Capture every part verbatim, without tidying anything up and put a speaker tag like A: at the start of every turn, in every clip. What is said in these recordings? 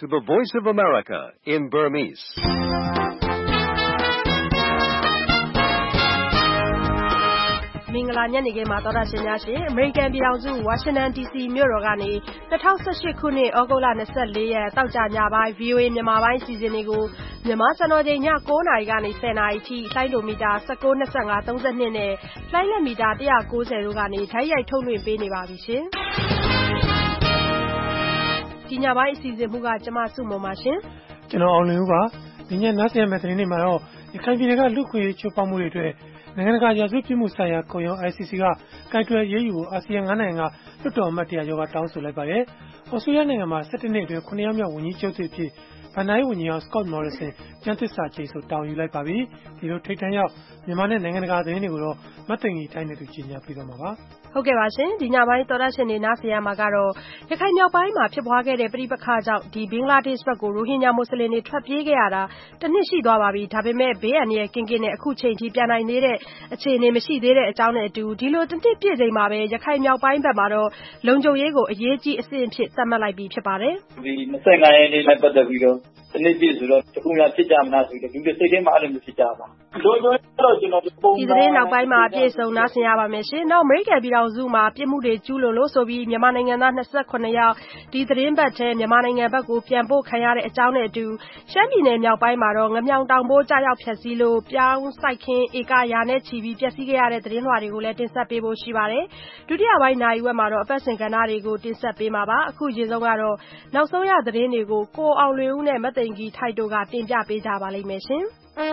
A: to the Voice of America in Burmese.
B: ။မင်္ဂလာညနေခင်းပါသောတာရှင်များရှင်အမေရိကန်ပြည်ထောင်စုဝါရှင်တန် ဒီစီ မြို့တော်ကနေ၂၀၁၈ခုနှစ်ဩဂုတ်လ၂၄ရက်တောက်ကြညပိုင်း ဗွီအိုအေ မြန်မာပိုင်းအစီအစဉ်တွေကိုမြန်မာစံတော်ချိန်ည၉နာရီကနေ၁၀နာရီထိလိုင်းဒိုမီတာ၁၉ ၂၅ ၃၂နဲ့လိုင်းလက်မီတာ၁၉၀တို့ကနေဓာတ်ရိုက်ထုတ်လွှင့်ပေးနေပါပြီရှင်။ဒီညပိုင်းအစီအစဉ်မှုကကျမစုမုံပါရှင်
C: ။ကျွန်တော်အောင်လင်းဦးပါ။ဒီညနားဆင်ရမယ့်သတင်းတွေမှာတော့ရခိုင်ပြည်နယ်ကလူ့ခွင့်ရေးချိုးဖောက်မှုတွေအတွက်နိုင်ငံတကာရာဇဝတ်ပြစ်မှုဆိုင်ရာခုံရုံး I C C ကကိုင်တွယ်အရေးယူဖို့အာဆီယံ၅နိုင်ငံကလွှတ်တော်အမတ်တရာကျော်ကတောင်းဆိုလိုက်ပါတယ်။ဩစတြေးလျနိုင်ငံမှာ၁၁နှစ်အတွင်းခုနှစ်ယောက်မြောက်ဝန်ကြီးချုပ်သစ်အဖြစ်ဘဏ္ဍာရေးဝန်ကြီးအောင် Scott Morrison ကျမ်းသစ္စာကျိန်ဆိုတောင်းယူလိုက်ပါပြီ။ဒီလိုထိပ်တန်းရောက်မြန်မာနဲ့နိုင်ငံတကာသတင်းတွေကိုတော့မသိင်္ဂီတိုင်းနဲ့သူကြီးညာပြသွားမှာပါ။
B: ဟုတ်ကဲ့ပါရှင်ဒီညပိုင်းသောတာရှင်တွေနားဆင်ရမှာကတော့ရခိုင်မြောက်ပိုင်းမှာဖြစ်ပွားခဲ့တဲ့ပြည်ပခါကြောင့်ဒီဘင်္ဂလားဒေ့ရှ်ဘက်ကိုရိုဟင်ဂျာမွတ်စလင်တွေထွက်ပြေးခဲ့ရတာတစ်နှစ်ရှိသွားပါပြီဒါပေမဲ့ဘေးအန္တရာယ်ကင်းကင်းနဲ့အခုချိန်ထိပြန်နိုင်သေးတဲ့အခြေအနေမရှိသေးတဲ့အကြောင်းနဲ့အတူဒီလိုတစ်နှစ်ပြည့်ချိန်မှာပဲရခိုင်မြောက်ပိုင်းဘက်မှာတော့လုံခြုံရေးကိုအရေးကြီးအဆင့်အဖြစ်သတ်မှတ်လိုက်ပြီးဖြစ်ပါတယ်
D: ဒီ၂၅ရက်နေ့နဲ့ပတ်သက်ပြီးတော့ဒီနေ့ပြည့်ဆိုတော့တခုများဖြစ်ကြမလားဆိုတော့ဒီလိုစိတ်ထဲမှာအဲ့လိုမျိုးဖြစ်ကြပါတို့တို့တော့ကျွန်တော်ပုံ
B: ဒီသတင်းနောက်ပိုင်းမှာပြည့်စုံနားဆင်ရပါမယ်ရှင်နောက်အမေရိကန်ပြည်ထောင်စုမှာပြစ်မှုတွေကျူးလွန်လို့ဆိုပြီးမြန်မာနိုင်ငံသား၂၈ယောက်ဒီသတင်းပတ်ထဲမြန်မာနိုင်ငံဘက်ကိုပြန်ပို့ခံရတဲ့အကြောင်းနဲ့အတူရှမ်းပြည်နယ်မြောက်ပိုင်းမှာတော့ငမြောင်တောင်ပိုးကြောက်ရောက်ဖြက်စီးလို့ပြောင်းစိုက်ခင်းဧကရာနဲ့ချီပြီးပျက်စီးခဲ့ရတဲ့သတင်းလွှာတွေကိုလည်းတင်ဆက်ပေးဖို့ရှိပါတယ်ဒုတိယပိုင်းနိုင်ဝက်မှာတော့အပတ်စဉ်ကဏ္ဍတွေကိုတင်ဆက်ပေးမှာပါအခုရေဆုံးကတော့နောက်ဆုံးရသတင်းတွေကိုကိုအောင်လွင်ဦးနဲ့မသိင်ကြီးထိုက်တို့ကတင်ပြပေးကြပါလိမ့်မယ်ရှင်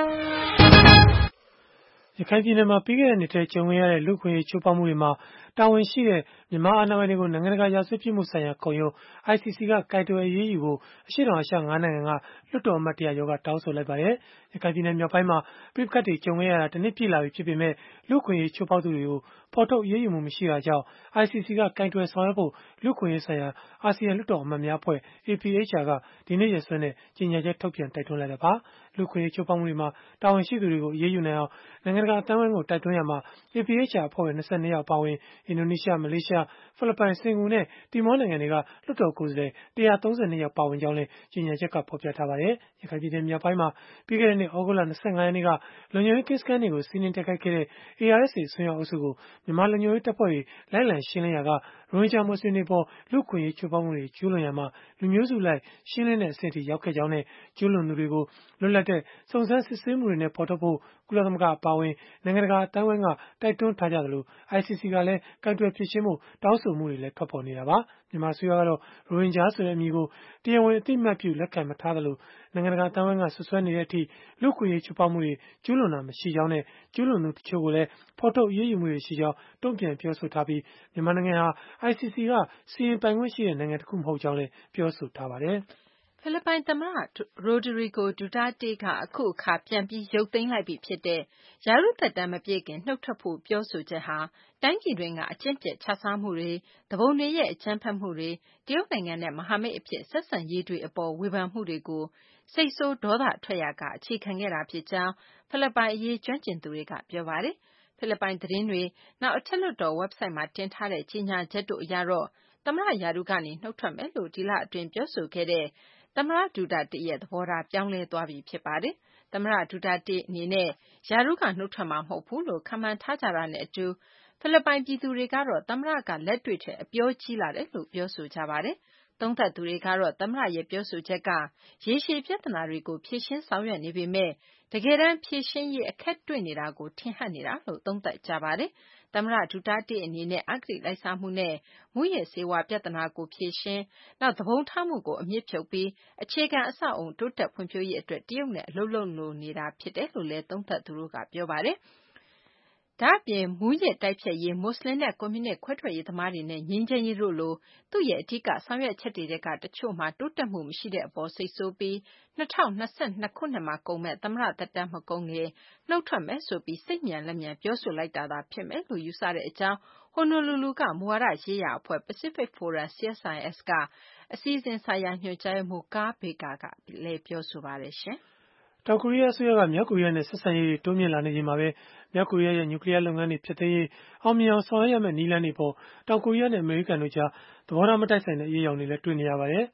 C: ရခိုင်ပြည်နယ်မှာပြီးခဲ့တဲ့နှစ်ထဲကြုံခဲ့ရတဲ့လူ့ခွင့်ရေးချိုးဖောက်မှုတွေမှာတာဝန်ရှိတဲ့မြန်မာအာဏာပိုင်တွေကိုနိုင်ငံတကာရာဇဝတ်ပြစ်မှုဆိုင်ရာခုံရုံး I C C ကကိုင်တွယ်အရေးယူဖို့အရှေ့တောင်အာရှ၅နိုင်ငံကလွှတ်တော်အမတ်တရာကျော်ကတောင်းဆိုလိုက်ပါတယ်။ရခိုင်ပြည်နယ်မြောက်ပိုင်းမှာပြည်ပခတ်တွေကြုံခဲ့ရတာတစ်နှစ်ပြည့်လာပြီဖြစ်ပေမဲ့လူ့ခွင့်ရေးချိုးဖောက်သူတွေကိုဖော်ထုတ်အရေးယူမှုမရှိတာကြောင့် I C C ကကိုင်တွယ်ဆောင်ရွက်ဖို့လူ့ခွင့်ရေးဆိုင်ရာအာဆီယံလွှတ်တော်အမတ်များအဖွဲ့ A P H R ကဒီနေ့ရက်စွဲနဲ့ကြေညာချက်ထုတ်ပြန်တိုက်တွန်းလိုက်တာပါ။လူ့ခွင့်ရေးချိုးဖောက်မှုတွေမှာတာဝန်ရှိသူတွေကိုအရေးယူနိုင်အောင်နိုင်ငံတကာအသံဝန်ကိုတိုက်တွန်းရမှာ A P H R အဖွဲ့ဝင်၂၂ယောက်ပါဝင်အင်ဒိုနီးရှားမလေးရှားဖိလစ်ပိုင်စင်ကာပူနဲ့တီမောနိုင်ငံတွေကလွှတ်တော်ကိုယ်စားလှယ်၁၃၂ယောက်ပါဝင်ကြောင်းလည်းကြေညာချက်ကဖော်ပြထားပါတယ်။ရခိုင်ပြည်နယ်မြောက်ပိုင်းမှာပြီးခဲ့တဲ့နှစ်ဩဂုတ်လ၂၅ရက်နေ့ကလုံခြုံရေးကင်းစခန်းတွေကိုစီးနင်းတိုက်ခိုက်ခဲ့တဲ့ A R S A အစွန်းရောက်အုပ်စုကိုမြန်မာလုံခြုံရေးတပ်ဖွဲ့တွေလိုက်လံရှင်းလင်းရာကရိုဟင်ဂျာမွတ်စလင်တွေပေါ်လူ့ခွင့်ရေးချိုးဖောက်မှုတွေကျူးလွန်ရာမှာလူမျိုးစုလိုက်ရှင်းလင်းတဲ့အဆင့်ထိရောက်ခဲ့ကြောင်းနဲ့ကျူးလွန်သူတွေကိုလွတ်လပ်တဲ့စုံစမ်းစစ်ဆေးမှုတွေနဲ့ဖော်ထုတ်ဖို့ကုလသမဂ္ဂအပါအဝင်နိုင်ငံတကာအသံဝန်ကတိုက်တွန်းထားကြသလို I C C ကလည်းကိုင်တွယ်ဖြေရှင်းဖို့တောင်းဆိုမှုတွေလည်းထွက်ပေါ်နေတာပါမြန်မာအစိုးရကတော့ရိုဟင်ဂျာဆိုတဲ့အမည်ကိုတရားဝင်အသိအမှတ်ပြုလက်ခံမထားသလိုနိုင်ငံတကာအသံဝန်ကဆွဆွဲနေတဲ့အထိလူ့ခွင့်ရေးချိုးဖောက်မှုတွေကျူးလွန်တာမရှိကြောင်းနဲ့ကျူးလွန်သူတချို့ကိုလည်းဖော်ထုတ်အရေးယူမှုတွေရှိကြောင်းတုံ့ပြန်ပြောဆိုထားပြီးမြန်မာနိုင်ငံဟာ I C C ကစီရင်ပိုင်ခွင့်ရှိတဲ့နိုင်ငံတစ်ခုမဟုတ်ကြောင်းလည်းပြောဆိုထားပါတယ်
E: ဖိလစ်ပိုင်သမ္မတရိုဒရီဂိုဒူတာတေးကအခုအခါပြန်ပြီးရုပ်သိမ်းလိုက်ပြီဖြစ်တဲ့ရာထူးသက်တမ်းမပြည့်ခင်နှုတ်ထွက်ဖို့ပြောဆိုချက်ဟာတိုင်းပြည်တွင်းကအကျင့်ပြတ်ခြစားမှုတွေတပုံတွေရဲ့အကြမ်းဖက်မှုတွေတရုတ်နိုင်ငံနဲ့မဟာမိတ်အဖြစ်ဆက်ဆံရေးတွေအပေါ်ဝေဖန်မှုတွေကိုစိတ်ဆိုးဒေါသထွက်ရကအခြေခံခဲ့တာဖြစ်ကြောင်းဖိလစ်ပိုင်အရေးကျွမ်းကျင်သူတွေကပြောပါတယ်ဖိလစ်ပိုင်သတင်းတွေနောက်အထက်လွှတ်တော် website မှာတင်ထားတဲ့ကြေညာချက်တို့အရတော့သမ္မတရာထူးကနေနှုတ်ထွက်မယ်လို့ဒီလအတွင်းပြောဆိုခဲ့တဲ့သမ္မတဒူတာတေးရဲ့သဘောထားပြောင်းလဲသွားပြီဖြစ်ပါတယ်။သမ္မတဒူတာတေးအနေနဲ့ရာထူးကနှုတ်ထွက်မှာမဟုတ်ဘူးလို့ခန့်မှန်းထားကြတာနဲ့အတူဖိလစ်ပိုင်ပြည်သူတွေကတော့သမ္မတကလက်တွေ့ထက်အပြောကြီးလာတယ်လို့ပြောဆိုကြပါတယ်။သုံးသပ်သူတွေကတော့သမ္မတရဲ့ပြောဆိုချက်ကရေရှည်ပြဿနာတွေကိုဖြေရှင်းဆောင်ရွက်နေပေမဲ့တကယ်တမ်းဖြေရှင်းရေးအခက်တွေ့နေတာကိုထင်ဟပ်နေတာလို့သုံးသပ်ကြပါတယ်။သမ္မတဒူတာတေးအနေနဲ့အဂတိလိုက်စားမှုနဲ့မူးယစ်ဆေးဝါးပြဿနာကိုဖြေရှင်းနောက်သဘုံထားမှုကိုအမြစ်ဖြုတ်ပြီးအခြေခံအဆောက်အုံတိုးတက်ဖွံ့ဖြိုးရေးအတွက်တရုတ်နဲ့အလုပ်လုပ်လိုနေတာဖြစ်တယ်လို့လည်းသုံးသပ်သူတို့ကပြောပါတယ်။ဒါ့အပြင်မူးယစ်တိုက်ဖျက်ရေးမွတ်စလင်နဲ့ကွန်မြူနစ်ခွဲထွက်ရေးသမားတွေနဲ့ငြိမ်းချမ်းရေးတို့လိုသူ့ရဲ့အဓိကဆောင်ရွက်ချက်တွေကတချို့မှာတိုးတက်မှုမရှိတဲ့အပေါ်စိတ်ဆိုးပြီး၂၀၂၂ခုနှစ်မှာကုန်မဲ့သမ္မတသက်တမ်းမကုန်ခင်နှုတ်ထွက်မယ်ဆိုပြီးစိတ်မြန်လက်မြန်ပြောဆိုလိုက်တာသာဖြစ်မယ်လို့ယူဆတဲ့အကြောင်းဟိုနိုလူလူကမူဝါဒရေးရာအဖွဲ့ Pacific Forum C S I S ကအစီအစဉ်ဆိုင်ရာညွှန်ကြားရေးမှူးကားဘေကာကလည်းပြောဆိုပါတယ်ရှင်
C: ။တောင်ကိုရီးယားအစိုးရကမြောက်ကိုရီးယားနဲ့ဆက်ဆံရေးတွေတိုးမြင့်လာနေချိန်မှာပဲမြောက်ကိုရီးယားရဲ့နျူကလ িয়ার လုပ်ငန်းတွေဖျက်သိမ်းရေးအောင်မြင်အောင်ဆောင်ရွက်ရမယ့်နည်းလမ်းတွေပေါ်တောင်ကိုရီးယားနဲ့အမေရိကန်တို့ကြားသဘောထားမတိုက်ဆိုင်တဲ့အရေးအယောင်တွေလည်းတွေ့နေရပါတယ်။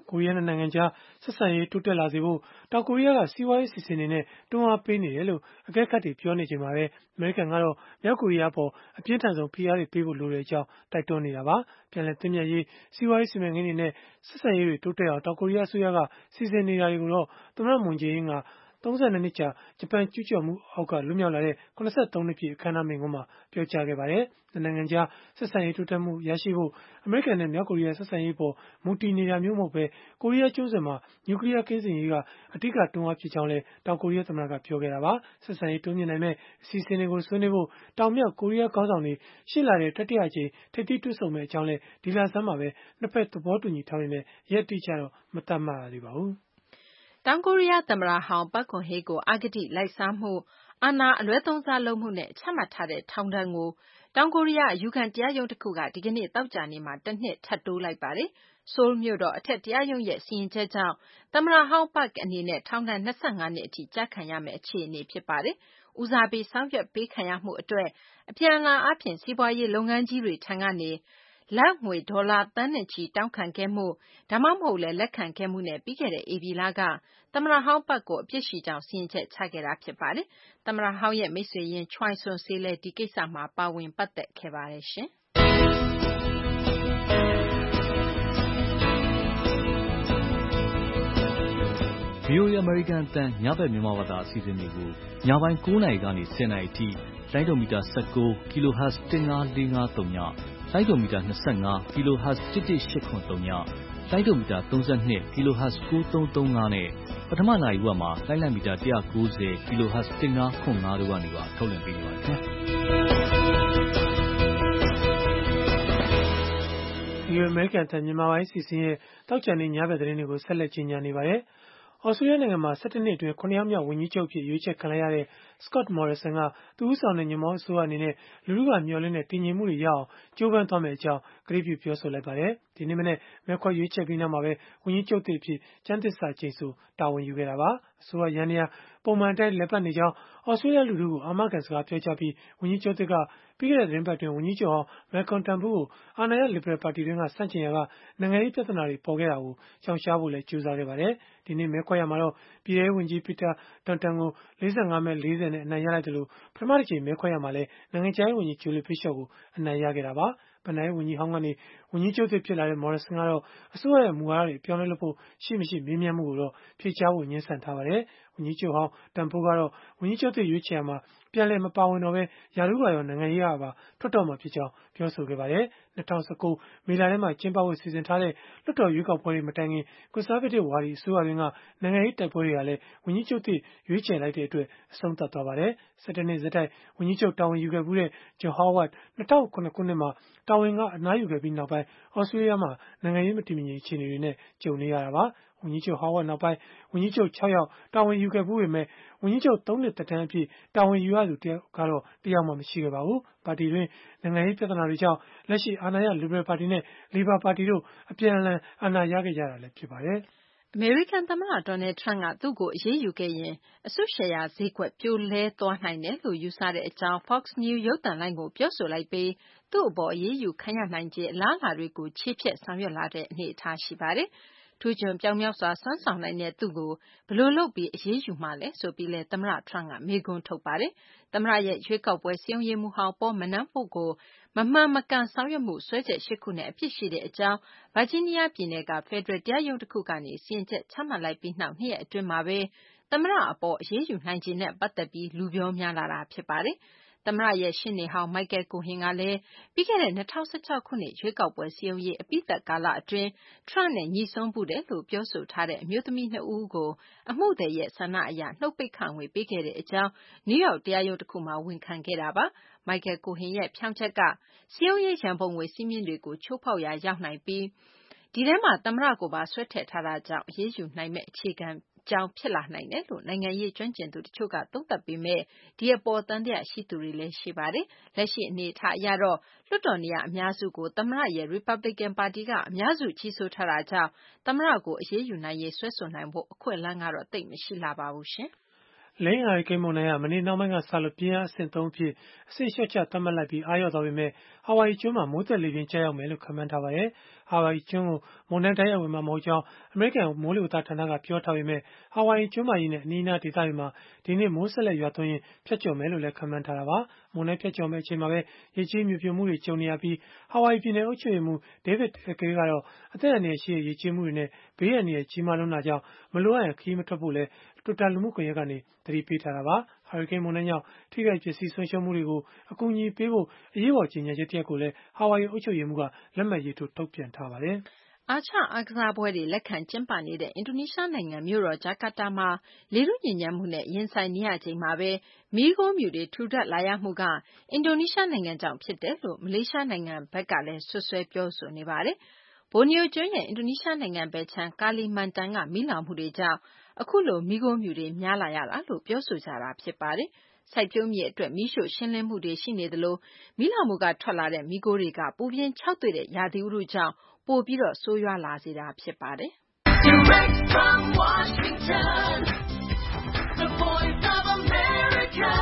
C: ကိုရီးယားနိုင်ငံကြားဆက်ဆံရေးတိုးတက်လာစေဖို့တောင်ကိုရီးယားကစီးပွားရေးစီစဉ်နေနဲ့တွန်းအားပေးနေတယ်လို့အကဲခတ်တွေပြောနေချိန်မှာပဲအမေရိကန်ကတော့မြောက်ကိုရီးယားပေါ်အပြင်းထန်ဆုံးဖိအားတွေပေးဖို့လိုတဲ့အကြောင်းတိုက်တွန်းနေတာပါပြန်လည်သင့်မြတ်ရေးစီးပွားရေးစီမံကိန်းတွေနဲ့ဆက်ဆံရေးတွေတိုးတက်အောင်တောင်ကိုရီးယားအစိုးရကစီစဉ်နေတာတွေကိုတော့သမ္မတမွန်ဂျေးအင်းကသုံးဆယ်နှစ်နှစ်ကြာဂျပန်ကျူးကျော်မှုအောက်ကလွတ်မြောက်လာတဲ့ခုနစ်ဆယ့်သုံးနှစ်ပြည့်အခမ်းအနားမိန့်ခွန်းမှာပြောကြားခဲ့ပါတယ်။နိုင်ငံခြားဆက်ဆံရေးတိုးတက်မှုရရှိဖို့အမေရိကန်နဲ့မြောက်ကိုရီးယားဆက်ဆံရေးပေါ်မူတည်နေတာမျိုးမဟုတ်ဘဲကိုရီးယားကျွန်းဆွယ်မှာနျူကလ িয়ার ကင်းစင်ရေးကအဓိကတွန်းအားဖြစ်ကြောင်းလည်းတောင်ကိုရီးယားသမ္မတကပြောခဲ့တာပါ။ဆက်ဆံရေးတိုးမြှင့်နိုင်မဲ့အစီအစဉ်တွေကိုဆွေးနွေးဖို့တောင်မြောက်ကိုရီးယားခေါင်းဆောင်တွေရှေ့လာတဲ့တတိယအကြိမ်ထိပ်သီးတွေ့ဆုံမဲ့အကြောင်းလည်းဒီလဆန်းမှာပဲနှစ်ဖက်သဘောတူညီထားပေမဲ့ရက်တိကျတော့မသတ်မှတ်ရသေးပါဘူး
E: ။တောင်ကိုရီးယားသမ္မတဟောင်းပက်ဂွန်ဟေးကိုအဂတိလိုက်စားမှုအာဏာအလွဲသုံးစားလုပ်မှုနဲ့ချမှတ်ထားတဲ့ထောင်ဒဏ်ကိုတောင်ကိုရီးယားအယူခံတရားရုံးတစ်ခုကဒီကနေ့သောကြာနေ့မှာတစ်နှစ်ထပ်တိုးလိုက်ပါတယ်။ဆိုးလ်မြို့တော်အထက်တရားရုံးရဲ့စီရင်ချက်ကြောင့်သမ္မတဟောင်းပက်အနေနဲ့ထောင်ဒဏ်၂၅နှစ်အထိကျခံရမယ့်အခြေအနေဖြစ်ပါတယ်။ဦးစားပေးဆောင်ရွက်ပေးခံရမှုအတွက်အပြန်အလှန်အားဖြင့်စီးပွားရေးလုပ်ငန်းကြီးတွေထံကနေလာဘ်ငွေဒေါ်လာသန်းနဲ့ချီတောင်းခံခဲ့မှုဒါမှမဟုတ်လည်းလက်ခံခဲ့မှုနဲ့ပြီးခဲ့တဲ့ဧပြီလကသမ္မတဟောင်းပက်ကိုအပြစ်ရှိကြောင်းစီရင်ချက်ချခဲ့တာဖြစ်ပါတယ်။သမ္မတဟောင်းရဲ့မိတ်ဆွေရင်းချွိုင်ဆွန်ဆေးလည်းဒီကိစ္စမှာပါဝင်ပတ်သက်ခဲ့ပါတယ်ရှင်။
F: ဗွီအိုအေ American အသံညဘက်မြန်မာဘာသာအစီအစဉ်တွေကိုညပိုင်း၉နာရီကနေ၁၀နာရီအထိလိုင်းဒိုမီတာ၁၉ kHz ၁၅၄၅၃ညလိုင်းဒိုမီတာ၂၅ kHz ၁၁၈၇၃ညလိုင်းဒိုမီတာ၃၂ kHz ၉၃၃၅နဲ့ပထမနာရီဝက်မှာလိုင်းလံမီတာ၁၉၀ kHz ၁၅ခွန်၅တို့ကနေပါထုတ်လွှင့်ပေးနေပါတယ်ခင်ဗျာ
C: ဒီအမေရိကန်တန်မြန်မာပိုင်းစီစဉ်ရဲ့တောက်ချန်နေညဘက်သတင်းတွေကိုဆက်လက်ကြီးညာနေပါတယ်။ဩစတြေးလျနိုင်ငံမှာ၁၇နှစ်အတွင်းခုနှစ်ယောက်မြောက်ဝန်ကြီးချုပ်ဖြစ်ရွေးချယ်ခံလိုက်ရတဲ့ Scott Morrison ကသူဦးဆောင်တဲ့ညွန့်ပေါင်းအစိုးရအနေနဲ့လူထုကမျှော်လင့်တဲ့တည်ငြိမ်မှုတွေရအောင်ကြိုးပမ်းသွားမယ့်အကြောင်းကတိပြုပြောဆိုလိုက်ပါတယ်။ဒီနေ့မနေ့မဲခွဲရွေးချယ်ပြီးနောက်မှာပဲဝန်ကြီးချုပ်သစ်အဖြစ်ကျမ်းသစ္စာကျိန်ဆိုတာဝန်ယူခဲ့တာပါ။အစိုးရယန္တရားပုံမှန်တိုင်းလက်ပတ်နေကြောင်းဩစတြေးလျလူထုကိုအာမခံစကားပြောကြားပြီးဝန်ကြီးချုပ်သစ်ကပြီးခဲ့တဲ့သတင်းပတ်တွင်ဝန်ကြီးချုပ်ဟောင်း Malcolm Turnbull ကိုအာဏာရ Liberal ပါတီတွင်းကဆန့်ကျင်ရာကနိုင်ငံရေးပြဿနာတွေပေါ်ခဲ့တာကိုရှောင်ရှားဖို့လည်းကြိုးစားခဲ့ပါတယ်။ဒီနေ့မဲခွဲရမှာတော့ပြည်ထောင်ဝန်ကြီး Peter Dutton ကို၄၅မဲ၄၀နဲ့အနိုင်ရလိုက်တယ်လို့ပထမတစ်ချိန်မဲခွဲရမှာလည်းနိုင်ငံခြားရေးဝန်ကြီး Julie Bishop ကိုအနိုင်ရခဲ့တာပါ။ဗဏ္ဍာရေးဝန်ကြီးဟောင်းကနေဝန်ကြီးချုပ်သစ်ဖြစ်လာတဲ့ Morrison ကတော့အစိုးရရဲ့မူဝါဒတွေပြောင်းလဲလို့ဖို့ရှိမရှိမေးမြန်းမှုကိုတော့ဖြေကြားဖို့ငြင်းဆန်ထားပါတယ်။ဝန်ကြီးချုပ်ဟောင်း Turnbull ကတော့ဝန်ကြီးချုပ်သစ်ရွေးချယ်ရမှာပြန်လည်မပါဝင်တော့ဘဲရာထူးကရောနိုင်ငံရေးကပါထွက်တော့မှာဖြစ်ကြောင်းပြောဆိုခဲ့ပါတယ်။၂၀၁၉မေလထဲမှာကျင်းပဖို့စီစဉ်ထားတဲ့လွှတ်တော်ရွေးကောက်ပွဲတွေမတိုင်ခင် Conservative ဝါဒီအစိုးရတွင်းကနိုင်ငံရေးတိုက်ပွဲတွေကလည်းဝန်ကြီးချုပ်သစ်ရွေးချယ်လိုက်တဲ့အတွက်အဆုံးသတ်သွားပါတယ်။၁၁နှစ်ဆက်တိုက်ဝန်ကြီးချုပ်တာဝန်ယူခဲ့မှုတဲ့ John Howard ၂၀၀၇ခုနှစ်မှာတာဝန်ကအနားယူခဲ့ပြီးနောက်ပိုင်းဩစတြေးလျမှာနိုင်ငံရေးမတည်မငြိမ်အခြေအနေတွေနဲ့ကြုံနေရတာပါ။ဝန်ကြီးချုပ် Howard နောက်ပိုင်းဝန်ကြီးချုပ်၆ယောက်တာဝန်ယူခဲ့မှုပေမဲ့ဝန်ကြီးချုပ်၃နှစ်သက်တမ်းအဖြစ်တာဝန်ယူရသူတယောက်ကတော့တယောက်မှမရှိခဲ့ပါဘူး။ပါတီတွင်းနိုင်ငံရေးပြဿနာတွေကြောင့်လက်ရှိအာဏာရ Liberal ပါတီနဲ့ Labor ပါတီတို့အပြန်အလှန်အာဏာရခဲ့ကြတာလည်းဖြစ်ပါတယ်
E: ။အမေရိကန်သမ္မတ Donald Trump ကသူ့ကိုအရေးယူခဲ့ရင်အစုရှယ်ယာဈေးကွက်ပြိုလဲသွားနိုင်တယ်လို့ယူဆတဲ့အကြောင်း Fox News ရုပ်သံလိုင်းကိုပြောဆိုလိုက်ပြီးသူ့အပေါ်အရေးယူခံရနိုင်ခြေအလားအလာတွေကိုချေဖျက်ဆောင်ရွက်လာတဲ့အနေအထားရှိပါတယ်။ထူးချွန်ပြောင်မြောက်စွာစွမ်းဆောင်နိုင်တဲ့သူ့ကိုဘယ်လိုလုပ်ပြီးအရေးယူမှာလဲဆိုပြီးလဲသမ္မတ Trump ကမေးခွန်းထုတ်ပါတယ်။သမ္မတရဲ့ရွေးကောက်ပွဲစည်းရုံးရေးမှူးဟောင်း Paul Manafort ကိုမမှန်မကန်ဆောင်ရွက်မှုစွဲချက်၈ခုနဲ့အပြစ်ရှိတဲ့အကြောင်းဗာဂျီးနီးယားပြည်နယ်ကဖယ်ဒရယ်တရားရုံးတစ်ခုကနေစီရင်ချက်ချမှတ်လိုက်ပြီးနောက်နှစ်ရက်အတွင်းမှာပဲသမ္မတအပေါ်အရေးယူနိုင်ခြေနဲ့ပတ်သက်ပြီးလူပြောများလာတာဖြစ်ပါတယ်။သမ္မတရဲ့ရှေ့နေဟောင်း Michael Cohen ကလည်းပြီးခဲ့တဲ့၂၀၁၆ခုနှစ်ရွေးကောက်ပွဲစည်းရုံးရေးအပြီးသတ်ကာလအတွင်း Trump နဲ့ညိစွန်းဖူးတယ်လို့ပြောဆိုထားတဲ့အမျိုးသမီးနှစ်ဦးကိုအမှုသည်ရဲ့ဆန္ဒအရနှုတ်ပိတ်ခငွေပေးခဲ့တဲ့အကြောင်းနယူးယောက်တရားရုံးတစ်ခုမှာဝန်ခံခဲ့တာပါ။ Michael Cohen ရဲ့ဖြောင့်ချက်ကစည်းရုံးရေးရန်ပုံငွေစည်းမျဉ်းတွေကိုချိုးဖောက်ရာရောက်နိုင်ပြီးဒီထဲမှာသမ္မတကိုပါဆွဲထည့်ထားတာကြောင့်အရေးယူနိုင်မယ့်အခြေခံကြောင်းဖြစ်လာနိုင်တယ်လို့နိုင်ငံရေးကျွမ်းကျင်သူတချို့ကသုံးသပ်ပေမဲ့ဒီအပေါ်သံသယရှိသူတွေလည်းရှိပါတယ်။လက်ရှိအနေအထားအရတော့လွှတ်တော်နေရာအများစုကိုသမ္မတရဲ့ Republican ပါတီကအများစုကြီးစိုးထားတာကြောင့်သမ္မတကိုအရေးယူနိုင်ရေးဆွဲဆိုနိုင်ဖို့အခွင့်အလမ်းကတော့သိပ်မရှိလှပါဘူးရှင်။
C: လိန်းဟာရီကိန်းမုန်တိုင်းကမနေ့နှောင်းပိုင်းကစလို့ပြင်းအားအဆင့်သုံးအဖြစ်အဆင့်လျှော့ချသတ်မှတ်လိုက်ပြီးအားလျော့သွားပေမဲ့ဟာဝိုင်ယီကျွန်းမှာမိုးသက်လေပြင်းကျရောက်မယ်လို့ခန့်မှန်းထားပါတယ်။ဟာဝိုင်ယီကျွန်းကိုမုန်တိုင်းတိုက်ရောက်ဝင်မှာမဟုတ်ကြောင်းအမေရိကန်မိုးလေဝသဌာနကပြောထားပေမဲ့ဟာဝိုင်ယီကျွန်းမကြီးနဲ့အနီးအနားဒေသတွေမှာဒီနေ့မိုးဆက်လက်ရွာသွန်းရင်ဖြတ်ကျော်မယ်လို့လည်းခန့်မှန်းထားတာပါ။မုန်တိုင်းဖြတ်ကျော်မဲ့အချိန်မှာပဲရေကြီးမြေပြိုမှုတွေကြုံနေရပြီးဟာဝိုင်ယီပြည်နယ်အုပ်ချုပ်ရေးမှူး David Akay ကတော့အသက်အန္တရာယ်ရှိတဲ့ရေကြီးမှုတွေနဲ့ဘေးအန္တရာယ်ကြီးမားလွန်းတာကြောင့်မလိုအပ်ရင်ခရီးမထွက်ဖို့လည်းTwitter လူမှုကွန်ရက်ကနေသတိပေးထားတာပါ။ဟာရီကိန်းမုန်တိုင်းကြောင့်ထိခိုက်ပျက်စီးဆုံးရှုံးမှုတွေကိုအကူအညီပေးဖို့အရေးပေါ်ကြေညာချက်တရပ်ကိုလည်းဟာဝိုင်ယီအုပ်ချုပ်ရေးမှူးကလက်မှတ်ရေးထိုးထုတ်ပြန်ထားပါတယ်
E: ။အာရှအားကစားပွဲတွေလက်ခံကျင်းပနေတဲ့အင်ဒိုနီးရှားနိုင်ငံမြို့တော်ဂျာကာတာမှာလေထုညစ်ညမ်းမှုနဲ့ရင်ဆိုင်နေရချိန်မှာပဲမီးခိုးမြူတွေထူထပ်လာရမှုကအင်ဒိုနီးရှားနိုင်ငံကြောင့်ဖြစ်တယ်လို့မလေးရှားနိုင်ငံဘက်ကလည်းစွပ်စွဲပြောဆိုနေပါတယ်။ဘော်နီယိုကျွန်းရဲ့အင်ဒိုနီးရှားနိုင်ငံဘက်ခြမ်းကာလီမန်တန်ကမီးလောင်မှုတွေကြောင့်အခုလိုမီးခိုးမြူတွေများလာရတာလို့ပြောဆိုကြတာဖြစ်ပါတယ်။စိုက်ပျိုးမြေအတွက်မီးရှို့ရှင်းလင်းမှုတွေရှိနေသလိုမီးလောင်မှုကထွက်လာတဲ့မီးခိုးတွေကပူပြင်းခြောက်သွေ့တဲ့ရာသီဥတုကြောင့်ပိုပြီးတော့ဆိုးရွားလာစေတာဖြစ်ပါတယ်။ Direct from Washington, the voice of America,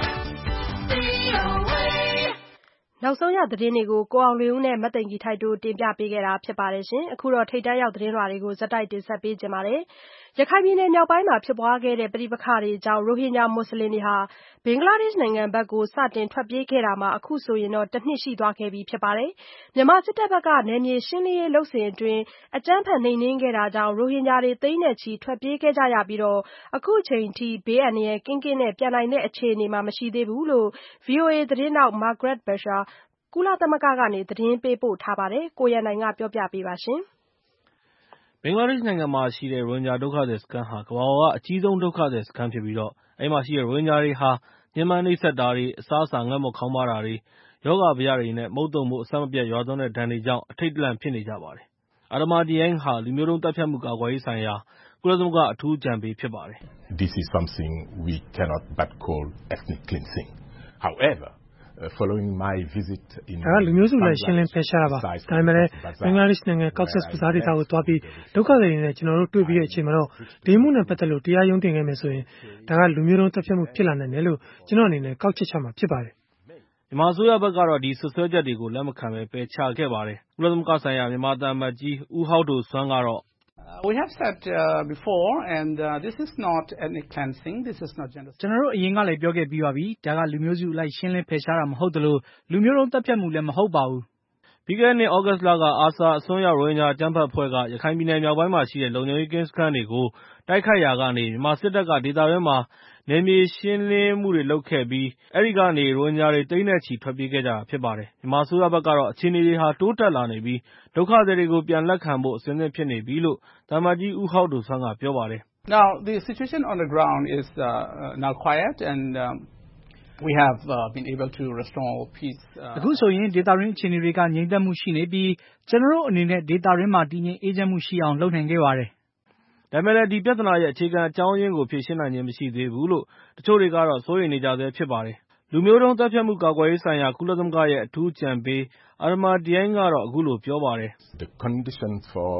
E: V O A
B: နောက်ဆုံးရသတင်းတွေကိုကိုအောင်လွင်ဦးနဲ့မသိင်္ဂီထိုက်တို့တင်ပြပေးခဲ့တာဖြစ်ပါတယ်ရှင်။အခုတော့ထိပ်တန်းရောက်သတင်းလွှာတွေကိုဇက်တိုက်တင်ဆက်ပေးကြပါမယ်။ရခိုင်ပြည်နယ်မြောက်ပိုင်းမှာဖြစ်ပွားခဲ့တဲ့ပဋိပက္ခတွေကြောင့်ရိုဟင်ဂျာမွတ်စလင်တွေဟာဘင်္ဂလားဒေ့ရှ်နိုင်ငံဘက်ကိုစတင်ထွက်ပြေးခဲ့တာမှာအခုဆိုရင်တော့တနှစ်ရှိသွားခဲ့ပြီဖြစ်ပါတယ်။မြန်မာစစ်တပ်ဘက်ကနယ်မြေရှင်းလင်းရေးလုပ်စဉ်အတွင်းအကြမ်းဖက်နှိမ်နင်းခဲ့တာကြောင့်ရိုဟင်ဂျာတွေသိန်းနဲ့ချီထွက်ပြေးခဲ့ကြရပြီးတော့အခုချိန်ထိဘေးအန္တရာယ်ကင်းကင်းနဲ့ပြန်နိုင်တဲ့အခြေအနေမှာမရှိသေးဘူးလို့ V O A သတင်းထောက် Margaret Besheer ကုလသမဂ္ဂကနေသတင်းပေးပို့ထားပါတယ်။ကိုရန်နိုင်ကပြောပြပေးပါရှင်
F: ။ဘင်္ဂလားဒေ့ရှ်နိုင်ငံမှာရှိတဲ့ရိုဟင်ဂျာဒုက္ခသည်စခန်းဟာကမ္ဘာပေါ်ကအကြီးဆုံးဒုက္ခသည်စခန်းဖြစ်ပြီးတော့အဲဒီမှာရှိတဲ့ရိုဟင်ဂျာတွေဟာညှဉ်းပန်းနှိပ်စက်တာတွေအစားအစာငတ်မွတ်ခေါင်းပါးတာတွေယောဂဗျတွေနဲ့မုတ်တုံမို့အဆက်မပြတ်ရွာသွန်းတဲ့ဒဏ်တွေကြောင့်အထိတ်တလန့်ဖြစ်နေကြပါတယ်။ Adama Dieng ဟာလူမျိုးတုံးသတ်ဖြတ်မှုကာကွယ်ရေးဆိုင်ရာကုလသမဂ္ဂအထူးအကြံပေးဖြစ်ပါတယ်။
G: This is something we cannot but call ethnic cleansing. However, following my visit in
C: ဒါကလူမျိုးစုလိုက်ရှင်းလင်းဖယ်ရှားတာပါ။ဒါပေမဲ့လည်းဘင်္ဂလားဒေ့ရှ်နိုင်ငံ Cox's Bazar ဒေသကိုသွားပြီးဒုက္ခသည်တွေနဲ့ကျွန်တော်တို့တွေ့ပြီးတဲ့အချိန်မှာတော့ဒီမှုနဲ့ပတ်သက်လို့တရားရုံးတင်ခဲ့မယ်ဆိုရင်ဒါကလူမျိုးတုံးတပ်ဖြတ်မှုဖြစ်လာနိုင်တယ်လို့ကျွန်တော်အနေနဲ့ကောက်ချက်ချမှာဖြစ်ပါတယ်
F: ။မြန်မာအစိုးရဘက်ကတော့ဒီဆွဆွဲချက်တွေကိုလက်မခံပဲပယ်ချခဲ့ပါတယ်။ကုလသမဂ္ဂဆိုင်ရာမြန်မာသံအမတ်ကြီးဦးဟောက်ဒိုဆွမ်းကတော့
H: We have said uh, before, and uh, this is not ethnic cleansing. This is not genocide.
I: ကျွန်တော်တို့အရင်ကလည်းပြောခဲ့ပြီးပါပြီ။ဒါကလူမျိုးစုအလိုက်ရှင်းလင်းဖယ်ရှားတာမဟုတ်သလိုလူမျိုးတုံးတပ်ဖြတ်မှုလည်းမဟုတ်ပါဘူး
F: ။ပြီးခဲ့တဲ့နှစ်သြဂုတ်လကအာဆာအစွန်းရောက်ရိုဟင်ဂျာအကြမ်းဖက်အဖွဲ့ကရခိုင်ပြည်နယ်မြောက်ပိုင်းမှာရှိတဲ့လုံခြုံရေးကင်းစခန်းတွေကိုတိုက်ခိုက်ရာကနေမြန်မာစစ်တပ်ကဒေသတွင်းမှာနယ်မြေရှင်းလင်းမှုတွေလုပ်ခဲ့ပြီးအဲဒီကနေရိုဟင်ဂျာတွေသိန်းနဲ့ချီထွက်ပြေးခဲ့ကြတာဖြစ်ပါတယ်။မြန်မာအစိုးရဘက်ကတော့အခြေအနေတွေဟာတိုးတက်လာနေပြီးဒုက္ခသည်တွေကိုပြန်လက်ခံဖို့အဆင်သင့်ဖြစ်နေပြီလို့သံအမတ်ကြီးဦးဟောက်ဒိုဆွမ်းကပြောပါတယ်
H: ။ Now the situation on the ground is uh, now quiet and um, we have uh, been able to restore peace.
I: အခုဆိုရင်ဒေသတွင်းအခြေအနေတွေကငြိမ်သက်မှုရှိနေပြီးကျွန်တော်တို့အနေနဲ့ဒေသတွင်းမှာတည်ငြိမ်အေးချမ်းမှုရှိအောင်လုပ်နိုင်ခဲ့ပါတယ်
F: ။ဒါပေမဲ့လည်းဒီပြဿနာရဲ့အခြေခံအကြောင်းရင်းကိုဖြေရှင်းနိုင်ခြင်းမရှိသေးဘူးလို့တချို့တွေကတော့စိုးရိမ်နေကြဆဲဖြစ်ပါတယ်။လူမျိုးတုံးသတ်ဖြတ်မှုကာကွယ်ရေးဆိုင်ရာကုလသမဂ္ဂရဲ့အထူးအကြံပေး Adama Dieng ကတော့အခုလိုပြောပါတယ်
G: ။ The conditions for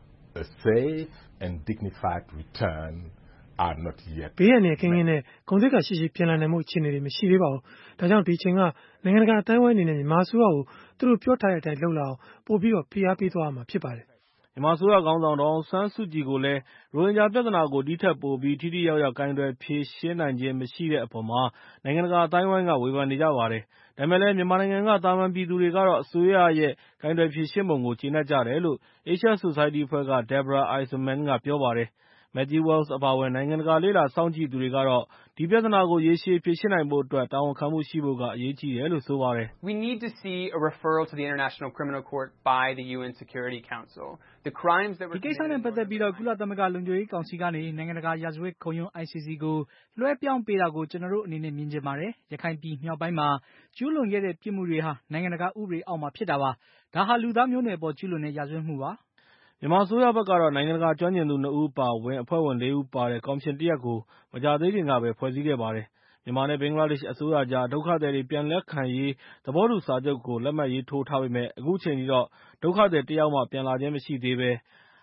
G: a safe and dignified return are not yet.
C: ဘေးအန္တရာယ်ကင်းကင်းနဲ့ဂုဏ်သိက္ခာရှိရှိပြန်လာနိုင်မှုအခြေအနေတွေမရှိသေးပါဘူး။ဒါကြောင့်ဒီအချိန်ကနိုင်ငံတကာအတိုင်းအဝိုင်းအနေနဲ့မြန်မာအစိုးရကိုသူတို့ပြောထားတဲ့အတိုင်းလုပ်လာအောင်ပို့ပြီးတော့ဖိအားပေးသွားရမှာဖြစ်ပါတယ်။
F: မြန်မာအစိုးရခေါင်းဆောင်ဒေါ်အောင်ဆန်းစုကြည်ကိုလည်းရိုဟင်ဂျာပြဿနာကိုဒီထက်ပိုပြီးထိထိရောက်ရောက်ကိုင်တွယ်ဖြေရှင်းနိုင်ခြင်းမရှိတဲ့အပေါ်မှာနိုင်ငံတကာအတိုင်းအဝိုင်းကဝေဖန်နေကြပါတယ်။ဒါပေမဲ့လည်းမြန်မာနိုင်ငံကသာမန်ပြည်သူတွေကတော့အစိုးရရဲ့ကိုင်တွယ်ဖြေရှင်းပုံကိုကျေနပ်ကြတယ်လို့ Asia Society အဖွဲ့က Deborah Eisenman ကပြောပါတယ်။ Matthew Wells အပါအဝင်နိုင်ငံတကာလေ့လာစောင့်ကြည့်သူတွေကတော့ဒီပြဿနာကိုရေရှည်ဖြေရှင်းနိုင်ဖို့အတွက်တာဝန်ခံမှုရှိဖို့ကအရေးကြီးတယ်လို့ဆိုပါတယ်
J: ။ We need to see a referral to the International Criminal Court by the U N Security Council. The crimes that were
I: ဒီကိစ္စနဲ့ပတ်သက်ပြီးတော့ကုလသမဂ္ဂလုံခြုံရေးကောင်စီကနေနိုင်ငံတကာရာဇဝတ်ခုံရုံး I C C ကိုလွှဲပြောင်းပေးတာကိုကျွန်တော်တို့အနေနဲ့မြင်ချင်ပါတယ်။ရခိုင်ပြည်မြောက်ပိုင်းမှာကျူးလွန်ခဲ့တဲ့ပြစ်မှုတွေဟာနိုင်ငံတကာဥပဒေအောက်မှာဖြစ်တာပါ။ဒါဟာလူသားမျိုးနွယ်ပေါ်ကျူးလွန်တဲ့ရာဇဝတ်မှုပါ။
F: မြန်မာအစိုးရဘက်ကတော့နိုင်ငံတကာကျွမ်းကျင်သူနှစ်ဦးပါဝင်အဖွဲ့ဝင်လေးဦးပါတဲ့ကော်မရှင်တရပ်ကိုမကြာသေးခင်ကပဲဖွဲ့စည်းခဲ့ပါတယ်။မြန်မာနဲ့ဘင်္ဂလားဒေ့ရှ်အစိုးရကြားဒုက္ခသည်တွေပြန်လက်ခံရေးသဘောတူစာချုပ်ကိုလက်မှတ်ရေးထိုးထားပေမဲ့အခုချိန်ထိတော့ဒုက္ခသည်တယောက်မှပြန်လာခြင်းမရှိသေးဘဲ